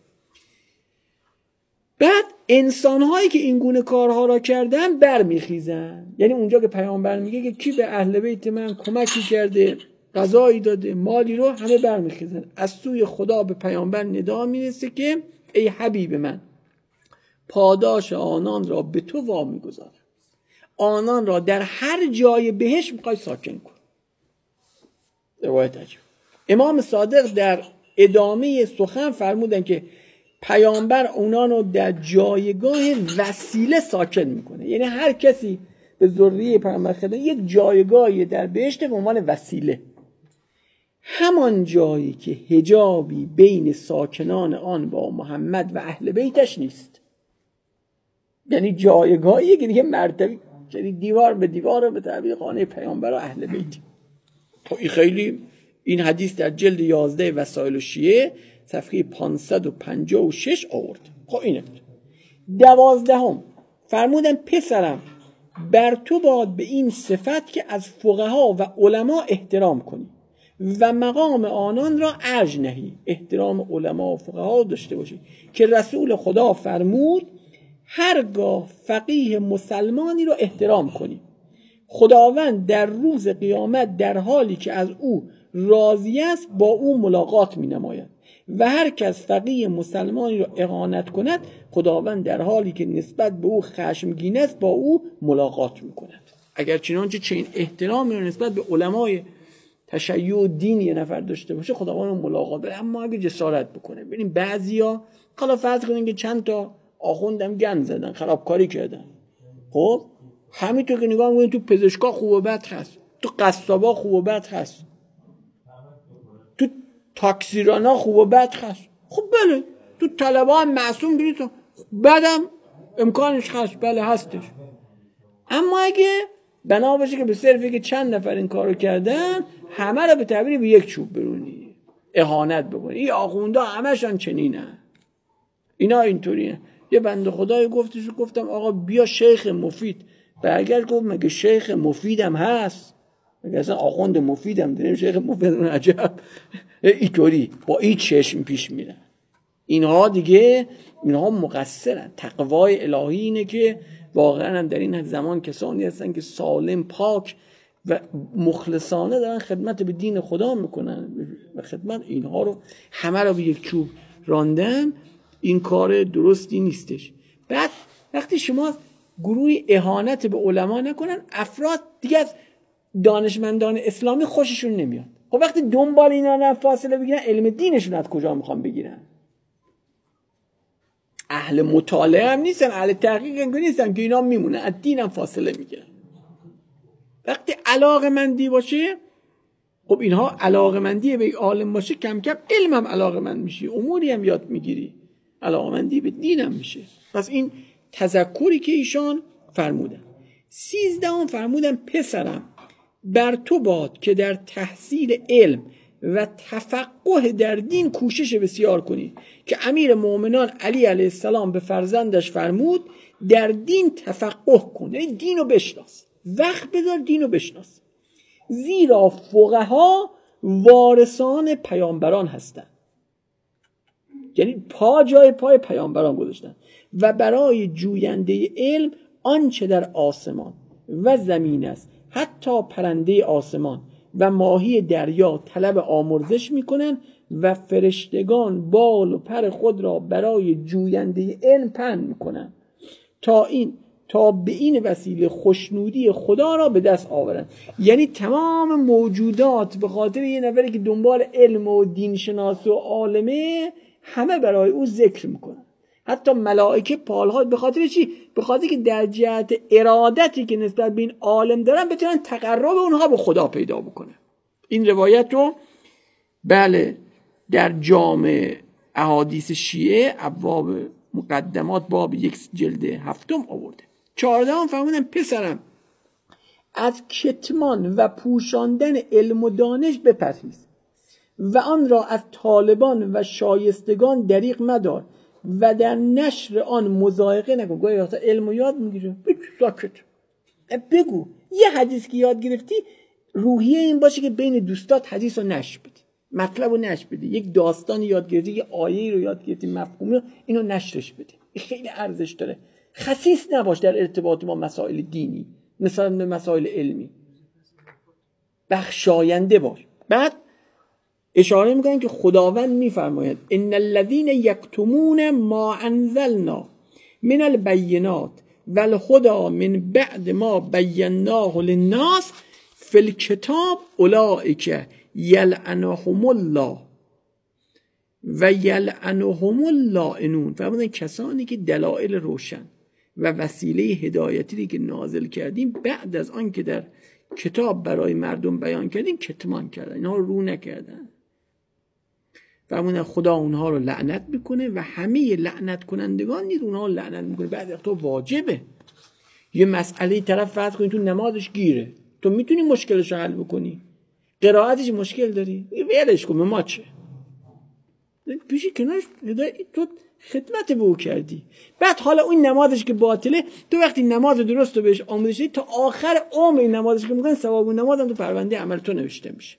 بعد انسان هایی که این گونه کارها را کردن برمیخیزن، یعنی اونجا که پیامبر میگه که کی به اهل بیت من کمکی کرده، غذایی داده، مالی رو، همه برمیخیزن. از سوی خدا به پیامبر ندا میرسه که ای حبیب من، پاداش آنان را به تو وامی گذارم، آنان را در هر جای بهش میخوای ساکن کن. روایت عجیب. امام صادق در ادامه سخن فرمودن که پیامبر اونان رو در جایگاه وسیله ساکن میکنه، یعنی هر کسی به ذریه پیامبر خدا یک جایگاهی در بهشت به عنوان وسیله، همان جایی که حجابی بین ساکنان آن با محمد و اهل بیتش نیست. یعنی جایگاهی که دیگه مرتبه، یعنی دیوار به دیوار به تعبیر خانه پیامبر و اهل بیت. تو این خیلی این حدیث در جلد یازده وسائل الشیعه صفحه پانصد و پنجاه و شش آورد. خب اینه. دوازدهم فرمودن پسرم بر تو باد به این صفت که از فقها و علما احترام کنی و مقام آنان را ارج نهی، احترام علما و فقها داشته باشی که رسول خدا فرمود هرگاه فقیه مسلمانی را احترام کنی خداوند در روز قیامت در حالی که از او راضی است با او ملاقات می نماید و هر کس فقیه مسلمانی را اهانت کند خداوند در حالی که نسبت به او خشمگین است با او ملاقات میکند. اگر چنانچه چنین احترامی را نسبت به علمای تشیع و دین یه نفر داشته باشه خداوند ملاقات داره. اما اگه جسارت بکنه، ببین بعضیا حالا فرض کنین که چند تا آخوندم گند زدن، خرابکاری کردن، خب همینطور که نگاه میکنین تو پزشکا خوب و بد هست، تو قصابا خوب و بد هست، تو تاکسیرانا خوب و بد هست. خب بله تو طلبا هم معصوم گیری تو بدم امکانش هست، بله هستش. اما اگه بنا باشه که به صرفی که چند نفر این کارو کردن همه رو به تعبیر به یک چوب برونی اهانت بکنی، این آخوندا همشان چنینه، اینا اینطوریه. یه بنده خدای گفتش، گفتم آقا بیا شیخ مفید، برگرد گفت مگه شیخ مفیدم هست؟ مگه اصلا آخوند مفیدم داریم؟ شیخ مفیدم عجب اینطوری با این چشم پیش میرن. اینها دیگه اینها مقصرن. تقوای الهی اینه که واقعا در این زمان کسانی هستن که سالم پاک و مخلصانه دارن خدمت به دین خدا میکنن و خدمت اینها رو همه رو به یک چوب راندن. این کار درستی نیستش. بعد وقتی شما گروه اهانت به علما نکنن، افراد دیگه از دانشمندان اسلامی خوششون نمیاد. خب وقتی دنبال اینا نه فاصله بگیرن، علم دینشون از کجا میخوان بگیرن؟ اهل مطالعه هم نیستن، اهل تحقیق هم نیستن که اینا میمونن، از دین هم فاصله میگیرن. وقتی علاقمندی باشه، خب اینها علاقمندی به عالم باشه، کم کم علم هم علاقمند میشی، اموری هم یاد میگیری، علاقمندی به دین هم میشه. پس این تذکری که ایشان فرمودن. سیزدهم فرمودن پسرم بر تو باد که در تحصیل علم و تفقه در دین کوشش بسیار کنی، که امیر مومنان علی علیه السلام به فرزندش فرمود در دین تفقه کن، یعنی دین رو بشناس، وقت بذار دین رو بشناس، زیرا فقها وارثان پیامبران هستند. یعنی پا جای پای پیامبران گذاشتن و برای جوینده علم آنچه در آسمان و زمین است، حتی پرنده آسمان و ماهی دریا طلب آمرزش میکنن و فرشتگان بال و پر خود را برای جوینده علم پهن میکنن تا این تا به این وسیله خوشنودی خدا را به دست آورند. یعنی تمام موجودات به خاطر یه نفری که دنبال علم و دین شناس و عالمه همه برای او ذکر میکنن. حتی ملائکه پالها به خاطر چی؟ به خاطر که در جهت ارادتی که نسبت به این عالم دارن بتونن تقرب اونها به خدا پیدا بکنن. این روایت رو بله در جامع احادیث شیعه ابواب مقدمات باب یک جلد هفتم آورده. چهاردهم فرمودن پسرم از کتمان و پوشاندن علم و دانش بپرهیز و آن را از طالبان و شایستگان دریغ مدار و در نشر آن مضایقه نکن. گویا وقتا علم و یاد میگیره بگو ساکت، بگو یه حدیث که یاد گرفتی روحیه این باشه که بین دوستات حدیث رو نشر بدی، مطلب رو نشر بدی. یک داستان یاد گرفتی، یه آیه رو یاد گرفتی، مفهومی رو اینو نشرش بدی، خیلی ارزش داره. خسیس نباش در ارتباط با مسائل دینی، مثلا به مسائل علمی، بخشاینده باش. بعد اشاره میکنن که خداوند میفرماید ان الذين يكتمون ما انزلنا من البينات والهدى من بعد ما بيناه للناس في الكتاب اولئك يلعنهم الله و یلعنهم اللائنون. فرمودن کسانی که دلایل روشن و وسیله هدایتی که نازل کردیم بعد از آن که در کتاب برای مردم بیان کردیم کتمان کردن، اینها رو رو نکردن. فرمودن خدا اونها رو لعنت میکنه و همه لعنت کنندگان نیز اونها رو لعنت میکنه. بعد وقتا واجبه یه مسئله طرف فرض کنی تو نمازش گیره، تو میتونی مشکلش رو حل بکنی، قرائتش مشکل داری، ولش کن، ما چه پیشی کنارش تو خدمت به او کردی. بعد حالا اون نمازش که باطله، تو وقتی نماز درست رو بهش آموزش بدی تا آخر عمر این نمازش که میکنن ثواب اون نماز هم تو پرونده عمل تو نوشته میشه.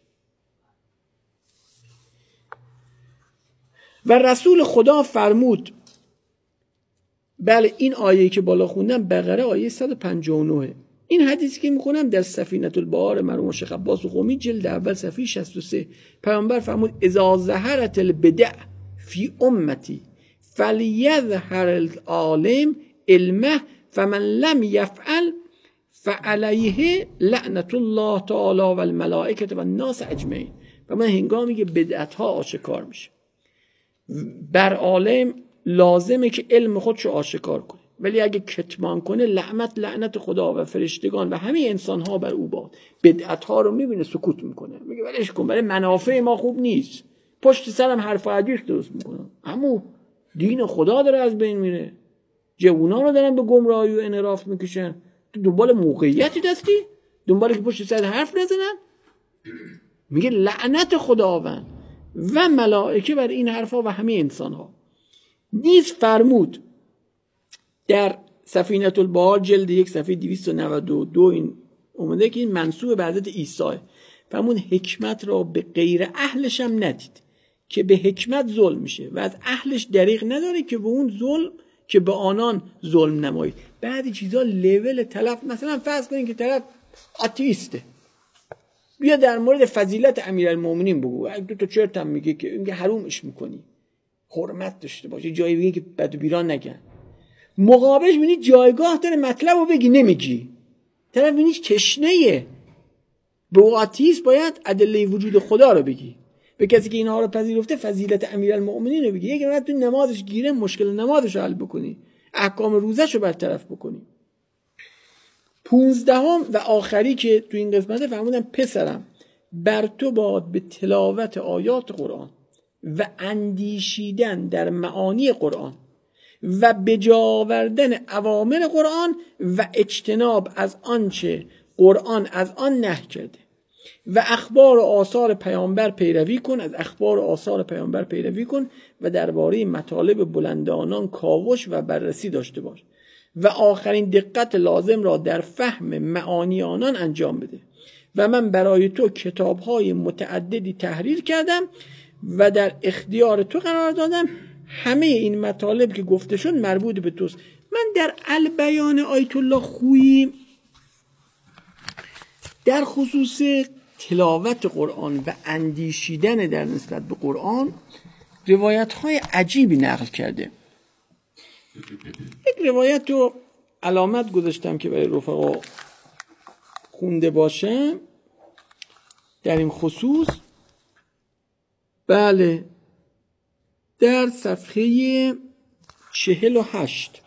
و رسول خدا فرمود، بله این آیه که بالا خوندم بقره آیه صد و پنجاه و نه، این حدیثی که میخونم در سفینة البحار مرحوم شیخ عباس قمی جلد اول صفحه شصت و سه، پیامبر فرمود اذا ظهرت البدع فی امتی فلیظهر العالم علمه فمن لم یفعل فعلیه لعنت الله تعالی و الملائکه و الناس اجمعین. و من هنگامی که بدعت ها آشکار میشه بر عالم لازمه که علم خودشو آشکار کنه، ولی اگه کتمان کنه لعنت لعنت خدا و فرشتگان و همه انسان ها بر او باد. بدعت ها رو میبینه سکوت میکنه، میگه ولش کن، برای منافع ما خوب نیست، پشت سرم حرف و حدیث درست میکنه. اما دین خدا داره از بین میره، جوونا رو دارن به گمراهی و انحراف میکشن، تو دنبال موقعیتی دستی، دنبال که پشت سر حرف نزنن. میگه لعنت خداوند و ملائکه بر این حرفا و همه انسان ها. نیز فرمود در سفینه البحار جلد یک صفحه دویست و نود و دو این اومده که این منسوب به حضرت عیسی. فرمود حکمت را به غیر اهلش هم ندید که به حکمت ظلم میشه و از اهلش دریغ نداره که به اون ظلم که به آنان ظلم نمایید. بعضی چیزا لول تلف، مثلا فرض کنین که طرف آتئیسته، بیا در مورد فضیلت امیرالمومنین بگو، دو تا چرت هم میگه که میگه حرومش میکنی، حرمت داشته باشه، جایی بگی که بد و بیران نگن. مقابلش میبینی جایگاه داره مطلب رو بگی نمیگی، طرف میبینی تشنه‌ایه. به آتئیست باید ادله وجود خدا رو بگی، به کسی که اینها رو پذیرفته فضیلت امیرالمومنین رو بگی. یکی تو نمازش گیره مشکل نمازش رو حل بکنی، احکام روزش رو برطرف بکنی. پونزدهم و آخری که تو این قسمت فرمودن پسرم بر تو باد به تلاوت آیات قرآن و اندیشیدن در معانی قرآن و بجا آوردن اوامر قرآن و اجتناب از آنچه قرآن از آن نهی کرده و اخبار و آثار پیامبر پیروی کن، از اخبار و آثار پیامبر پیروی کن و درباره مطالب بلند آنان کاوش و بررسی داشته باش و آخرین دقت لازم را در فهم معانی آنان انجام بده. و من برای تو کتاب‌های متعددی تحریر کردم و در اختیار تو قرار دادم. همه این مطالب که گفته شد مربوط به توست. من در البیان آیت الله خویی در خصوص تلاوت قرآن و اندیشیدن در نسبت به قرآن روایت‌های عجیبی نقل کرده. یک روایت رو علامت گذاشتم که برای رفقا خونده باشم در این خصوص. بله، در صفحه چهل و هشت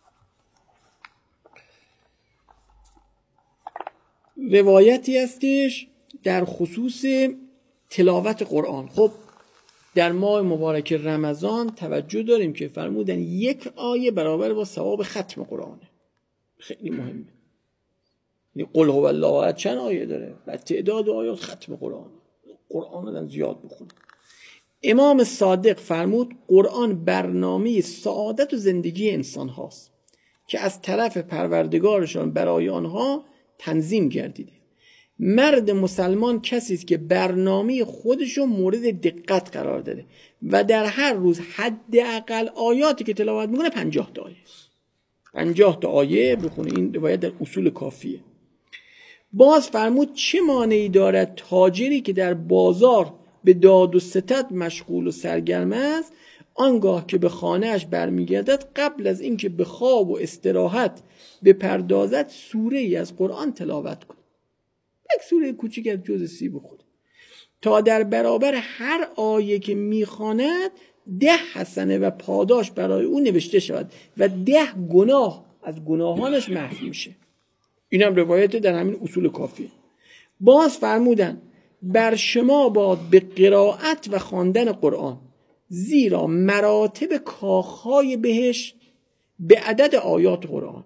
روایتی هستش در خصوص تلاوت قرآن. خب در ماه مبارک رمضان توجه داریم که فرمودن یک آیه برابر با ثواب ختم قرآنه. خیلی مهمه. یعنی قل هو الله احد چند آیه داره و تعداد آیات ختم قرآن. قرآن رو زیاد بخونه. امام صادق فرمود قرآن برنامه سعادت و زندگی انسان هاست که از طرف پروردگارشان برای آنها تنظیم گردیده. مرد مسلمان کسی است که برنامه خودشو مورد دقت قرار داده و در هر روز حداقل آیاتی که تلاوت میکنه پنجاه تا آیه پنجاه تا آیه بخونه. این روایت در اصول کافیه. باز فرمود چه مانعی دارد تاجری که در بازار به داد و ستد مشغول و سرگرم است آنگاه که به خانه‌اش برمیگردد قبل از اینکه به خواب و استراحت بپردازد سوره ای از قرآن تلاوت کند. یک سوره کوچیک از جزء سی بخونه تا در برابر هر آیه که میخواند ده حسنه و پاداش برای او نوشته شود و ده گناه از گناهانش محو میشه. این هم روایت در همین اصول کافیه. باز فرمودن بر شما باد به قرائت و خواندن قرآن، زیرا مراتب کاخهای بهشت به عدد آیات قرآن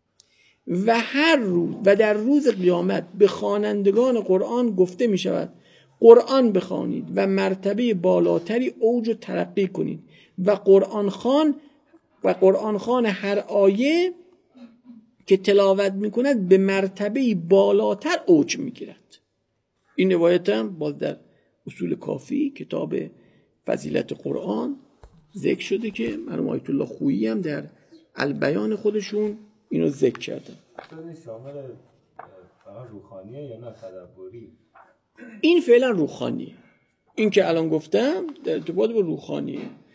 و هر روز و در روز قیامت به خوانندگان قرآن گفته می شود قرآن بخوانید و مرتبه بالاتری اوج و ترقی کنید و قرآن خوان و قرآن خوان هر آیه که تلاوت می کند به مرتبه بالاتر اوج می گیرد. این روایت هم باز در اصول کافی کتاب فضیلت قرآن ذکر شده که مرحوم آیت الله خویی هم در البیان خودشون اینو ذکر کردن. این شامل فقط روحانیه یا نه تدبری؟ این فعلا روحانیه. این که الان گفتم در ارتباط با روحانیه.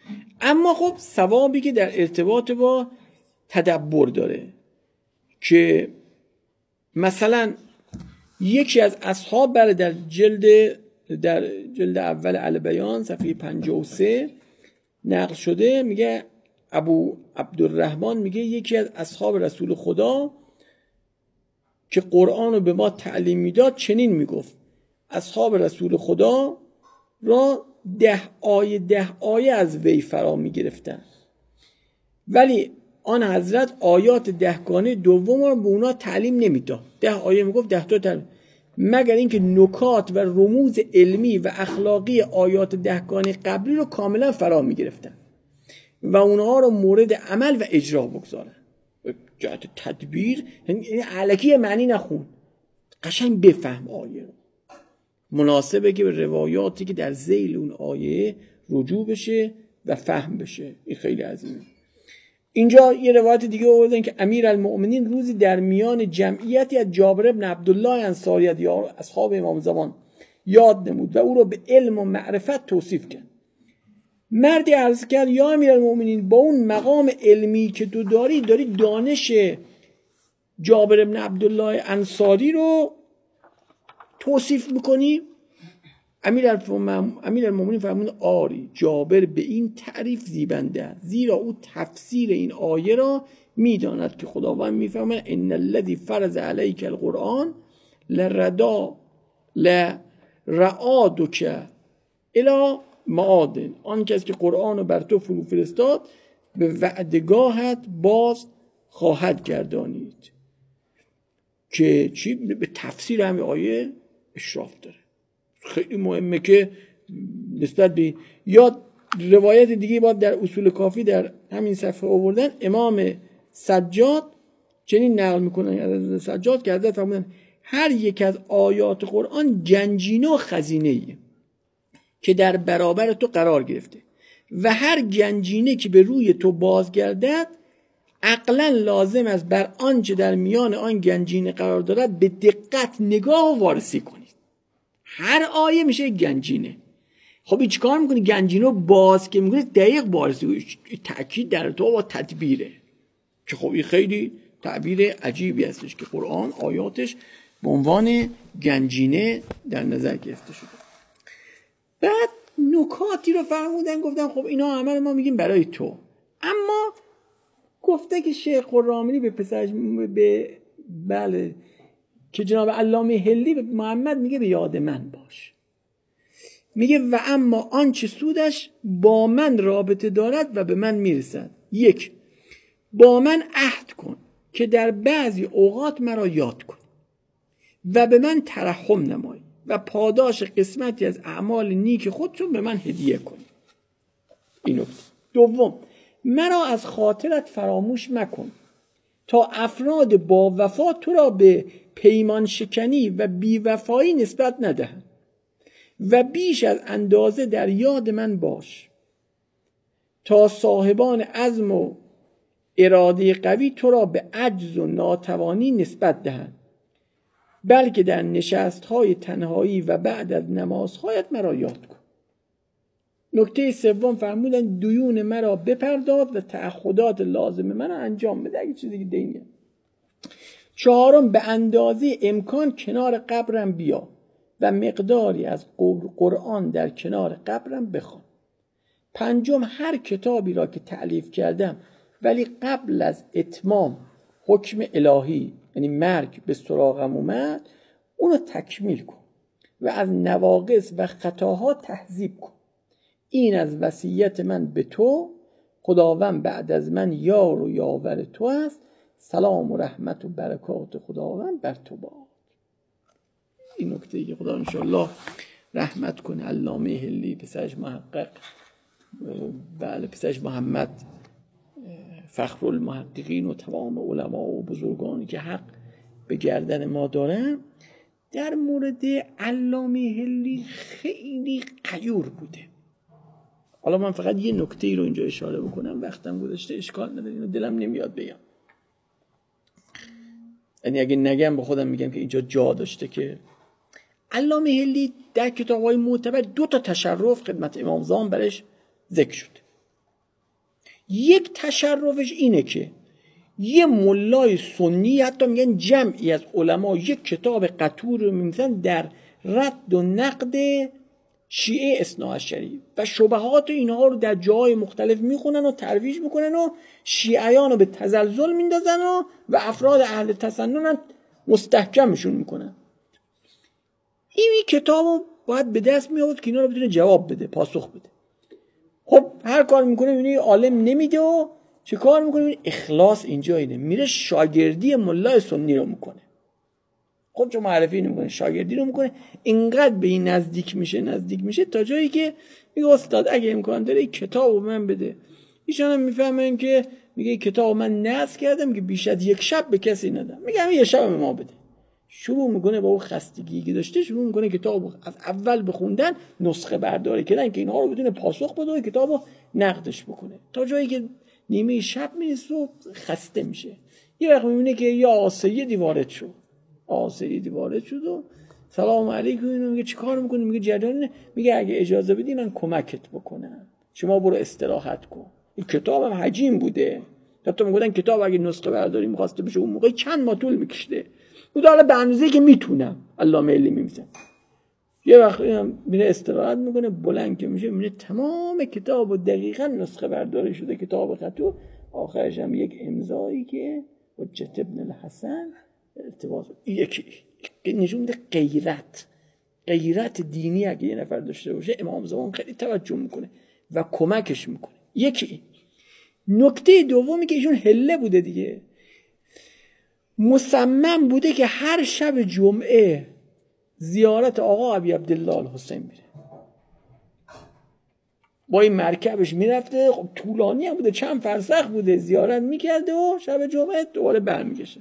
اما خب ثوابی که در ارتباط با تدبر داره که مثلا یکی از اصحاب بله در جلد در جلد اول البیان صفحه پنجاه و سه نقل شده، میگه ابو عبدالرحمن میگه یکی از اصحاب رسول خدا که قرآن رو به ما تعلیم میداد چنین میگفت: اصحاب رسول خدا را ده آیه ده آیه از وی فرا میگرفتن، ولی آن حضرت آیات دهگانه دوم رو به اونا تعلیم نمیداد. ده آیه میگفت، ده تا تعلیم، مگر اینکه نکات و رموز علمی و اخلاقی آیات دهگانه قبلی رو کاملا فرا میگرفتن و اونها رو مورد عمل و اجرا بگذارن. جهت تدبیر یعنی الکی معنی نخون، قشنگ بفهم آیه رو. مناسبه که به روایاتی که در ذیل اون آیه رجوع بشه و فهم بشه. این خیلی عظیمه. اینجا یه روایت دیگه آوردن که امیرالمؤمنین روزی در میان جمعیتی از جابر بن عبدالله انصاری از اصحاب امام زمان یاد نمود و او رو به علم و معرفت توصیف کرد. مردی عرض کرد: یا امیرالمؤمنین، با اون مقام علمی که تو داری داری دانش جابر بن عبدالله انصاری رو توصیف میکنی؟ امیرالمؤمنین فرمود: آری، جابر به این تعریف زیبنده است، زیرا او تفسیر این آیه را میداند که خداوند میفرماید: ان الذی فرض علیک القرآن لردا لرعادک الی معاد. آن کس که قرآن رو بر تو فرو فرستاد به وعدگاهت باز خواهد گردانید. که چی؟ به تفسیر همین آیه اشراف داره. خیلی مهمه که نسبت به یا روایت دیگه باید در اصول کافی در همین صفحه آوردن. امام سجاد چنین نقل میکنن از سجاد که حضرت فرمودن: هر یک از آیات قرآن گنجینه و خزینه‌ایه که در برابر تو قرار گرفته و هر گنجینه که به روی تو بازگردد عقلا لازم است بر آنچه در میان آن گنجینه قرار دارد به دقت نگاه و وارسی کنید. هر آیه میشه گنجینه. خب این چیکار میکنی؟ گنجینه رو باز که میکنی دقیق وارسی، تأکید در تو با تدبیره. که خب این خیلی تعبیر عجیبی هستش که قرآن آیاتش به عنوان گنجینه در نظر گرفته شده. بعد نکاتی رو فرمودن، گفتن خب اینا همه ما میگیم برای تو، اما گفته که شیخ خرامانی به پسرش به بله که جناب علامه هلی به محمد میگه به یاد من باش. میگه و اما آنچه سودش با من رابطه دارد و به من میرسد: یک، با من عهد کن که در بعضی اوقات مرا یاد کن و به من ترحم نمایی و پاداش قسمتی از اعمال نیک خودتون به من هدیه کن. این نکته. دوم، مرا از خاطرت فراموش مکن تا افراد با وفا تو را به پیمان شکنی و بیوفایی نسبت ندهند و بیش از اندازه در یاد من باش تا صاحبان عزم و اراده قوی تو را به عجز و ناتوانی نسبت دهند، بلکه در نشست‌های تنهایی و بعد از نمازهایت مرا یاد کن. نکته سوم فرمودن دیون مرا بپرداز و تعهدات لازم من را انجام بده اگه چیزی دینه. چهارم، به اندازه امکان کنار قبرم بیا و مقداری از قرآن در کنار قبرم بخوان. پنجم، هر کتابی را که تألیف کردم ولی قبل از اتمام حکم الهی یعنی مرگ به سراغم اومد اونو تکمیل کن و از نواقص و خطاها تهذیب کن. این از وصیت من به تو. خداوند بعد از من یار و یاور تو است. سلام و رحمت و برکات خداوند بر تو باد. این نکته که خدا انشاءالله رحمت کنه علامه هلی پسرش محقق بله پسرش محمد فخر المحققین و تمام علما و بزرگانی که حق به گردن ما دارن در مورد علامه هلی خیلی غیور بوده. حالا من فقط یه نکته ای رو اینجا اشاره بکنم، وقتم گذشته اشکال نداره، اینو دلم نمیاد بگم، یعنی اگه نگم با خودم میگم که اینجا جا داشته که علامه هلی در کتاب‌های معتبر دو تا تشرف خدمت امام زمان برش ذکر شده. یک تشرفش اینه که یه ملای سنی، حتی میگن جمعی از علما، یک کتاب قطور رو می‌نویسن در رد و نقد شیعه اثناعشری و شبهات اینها رو در جاهای مختلف میخونن و ترویج میکنن و شیعیان رو به تزلزل میندازن و و افراد اهل تسنن مستحکمشون میکنن. این کتاب رو باید به دست میاد که اینا رو بتونه جواب بده، پاسخ بده. خب هر کار میکنه اینو عالم نمیده و چه کار میکنه؟ اخلاص اینجا اینه، میره شاگردی ملای سنی رو میکنه. خب چون معرفی نمیکنه، شاگردی رو میکنه، اینقدر به این نزدیک میشه نزدیک میشه تا جایی که میگه استاد اگه امکان داره این کتابو من بده. ایشون هم میفهمن که میگه این کتابو من نصب کردم که بیش از یک شب به کسی ندم، میگم یه شب به ما بده. شروع میکنه با اون خستگی که داشته، شروع میکنه کتابو از اول بخوندن، نسخه برداری کردن که اینها رو بدون پاسخ بده و کتابو نقدش بکنه، تا جایی که نیمه شب میرسه و خسته میشه. یه وقت میبینه که یا آسیدی وارد شد، آسیدی وارد شد و سلام علیکم، اینو میگه چیکار میکنی؟ میگه جریان، میگه اگه اجازه بدی من کمکت بکنم، شما برو استراحت کن. این کتابم حجیم بوده، حتی میگفتن کتاب اگه نسخه برداری میخواسته بشه اون موقع چند ماه طول میکشیده. بود حالا به اندازه‌ای که میتونم علامه علی میمیزن. یه وقت میره استراحت میکنه، بلند که میشه میره تمام کتاب و دقیقاً نسخه برداری شده، کتاب خطو، آخرش هم یک امضایی که حجت ابن الحسن ارتباط. یکی نشون میده غیرت غیرت دینی اگه یه نفر داشته باشه امام زمان خیلی توجه میکنه و کمکش میکنه. یکی نکته دومی که ایشون هله بوده دیگه، مصمم بوده که هر شب جمعه زیارت آقا ابی عبدالله الحسین میره، با این مرکبش میرفته. خب طولانی هم بوده، چند فرسخ بوده، زیارت میکرده و شب جمعه دوباره برمیگشه.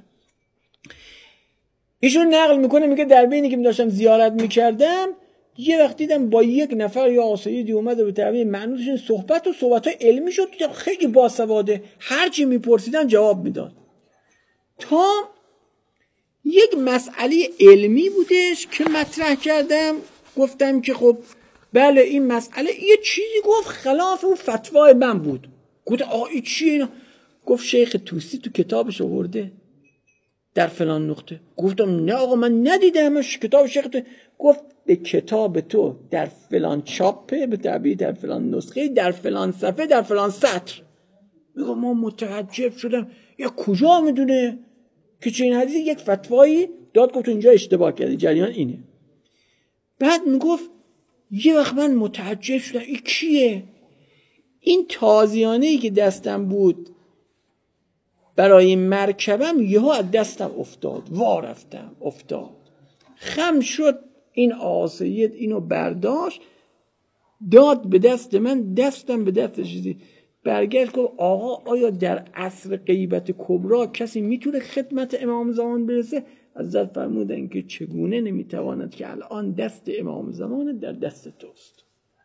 ایشون نقل میکنه، میگه در بینی که داشتم زیارت میکردم یه وقت دیدم با یک نفر یا آسایدی اومده به تعبیر معنوسشون صحبت و صحبت های علمی شد، خیلی باسواده، هرچی میپرسیدن جواب میداد. تا یک مسئله علمی بودش که مطرح کردم، گفتم که خب بله این مسئله، یه چیزی گفت خلاف اون فتوای من بود. گفت آقا این چیه اینا؟ گفت شیخ توسی تو کتابش آورده در فلان نقطه. گفتم نه آقا من ندیدمش کتاب شیخ تو. گفت به کتاب تو در فلان چاپه، به تعبیر در فلان نسخه، در فلان صفحه، در فلان سطر. میگم ما متعجب شدم، یا کجا میدونه که چه این حدیثی یک فتوایی داد؟ گفت اینجا اشتباه کردی، جریان اینه. بعد میگفت یه وقت من متعجب شدم این کیه؟ این تازیانه‌ای که دستم بود برای مرکبم یهو از دستم افتاد، وا رفتم افتاد، خم شد. این آسید اینو برداشت داد به دست من، دستم به دستش چیزی برگشت. گفت آقا آیا در عصر غیبت کبرا کسی میتونه خدمت امام زمان برسه؟ حضرت فرمودن که چگونه نمیتواند که الان دست امام زمان در دست توست.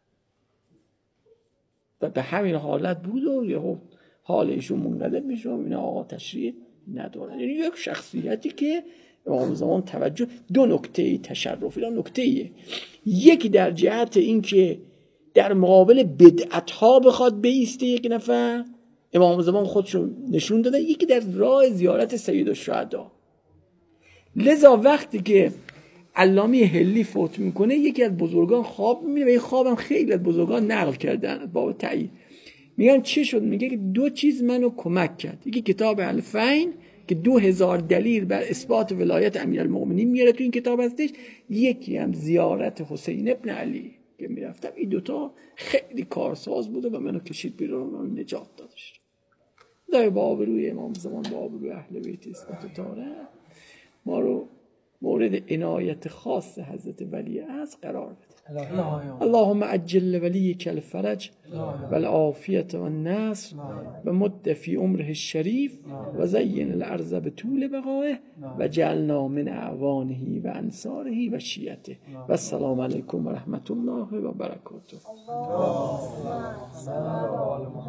و به همین حالت بود و یهو حال ایشون منقلب میشه و این آقا تشریع ندارن. یعنی یک شخصیتی که امام زمان توجه، دو نکته تشرفی، دو نکته، یکی در جهت این که در مقابل بدعت‌ها بخواد بایسته یک نفر، امام زمان خودشون نشون داده، یکی در راه زیارت سید الشهدا. لذا وقتی که علامه حلی فوت میکنه یکی از بزرگان خواب میبینه و این خوابم خیلی از بزرگان نقل کردن باب تایید. میگن چی شد؟ میگه که دو چیز منو کمک کرد. یکی کتاب الفین که دو هزار دلیل بر اثبات ولایت امیرالمؤمنین میاره تو این کتاب هستش، یکی هم زیارت حسین ابن علی که میرفتم. این دوتا خیلی کارساز بوده و منو کشید بیرون و نجات دادش. در با آبروی امام زمان، با آبروی اهل بیت اثبات تاره ما رو مورد عنایت خاص حضرت ولی عصر قرار بده. اللهم عجل ولیک الفرج والعافیت والنصر و مد فی عمره الشریف و زین الارض بطول بقائه و جعلنا من اعوانه و انصاره و شیعته. و السلام علیکم و رحمت الله و برکاته.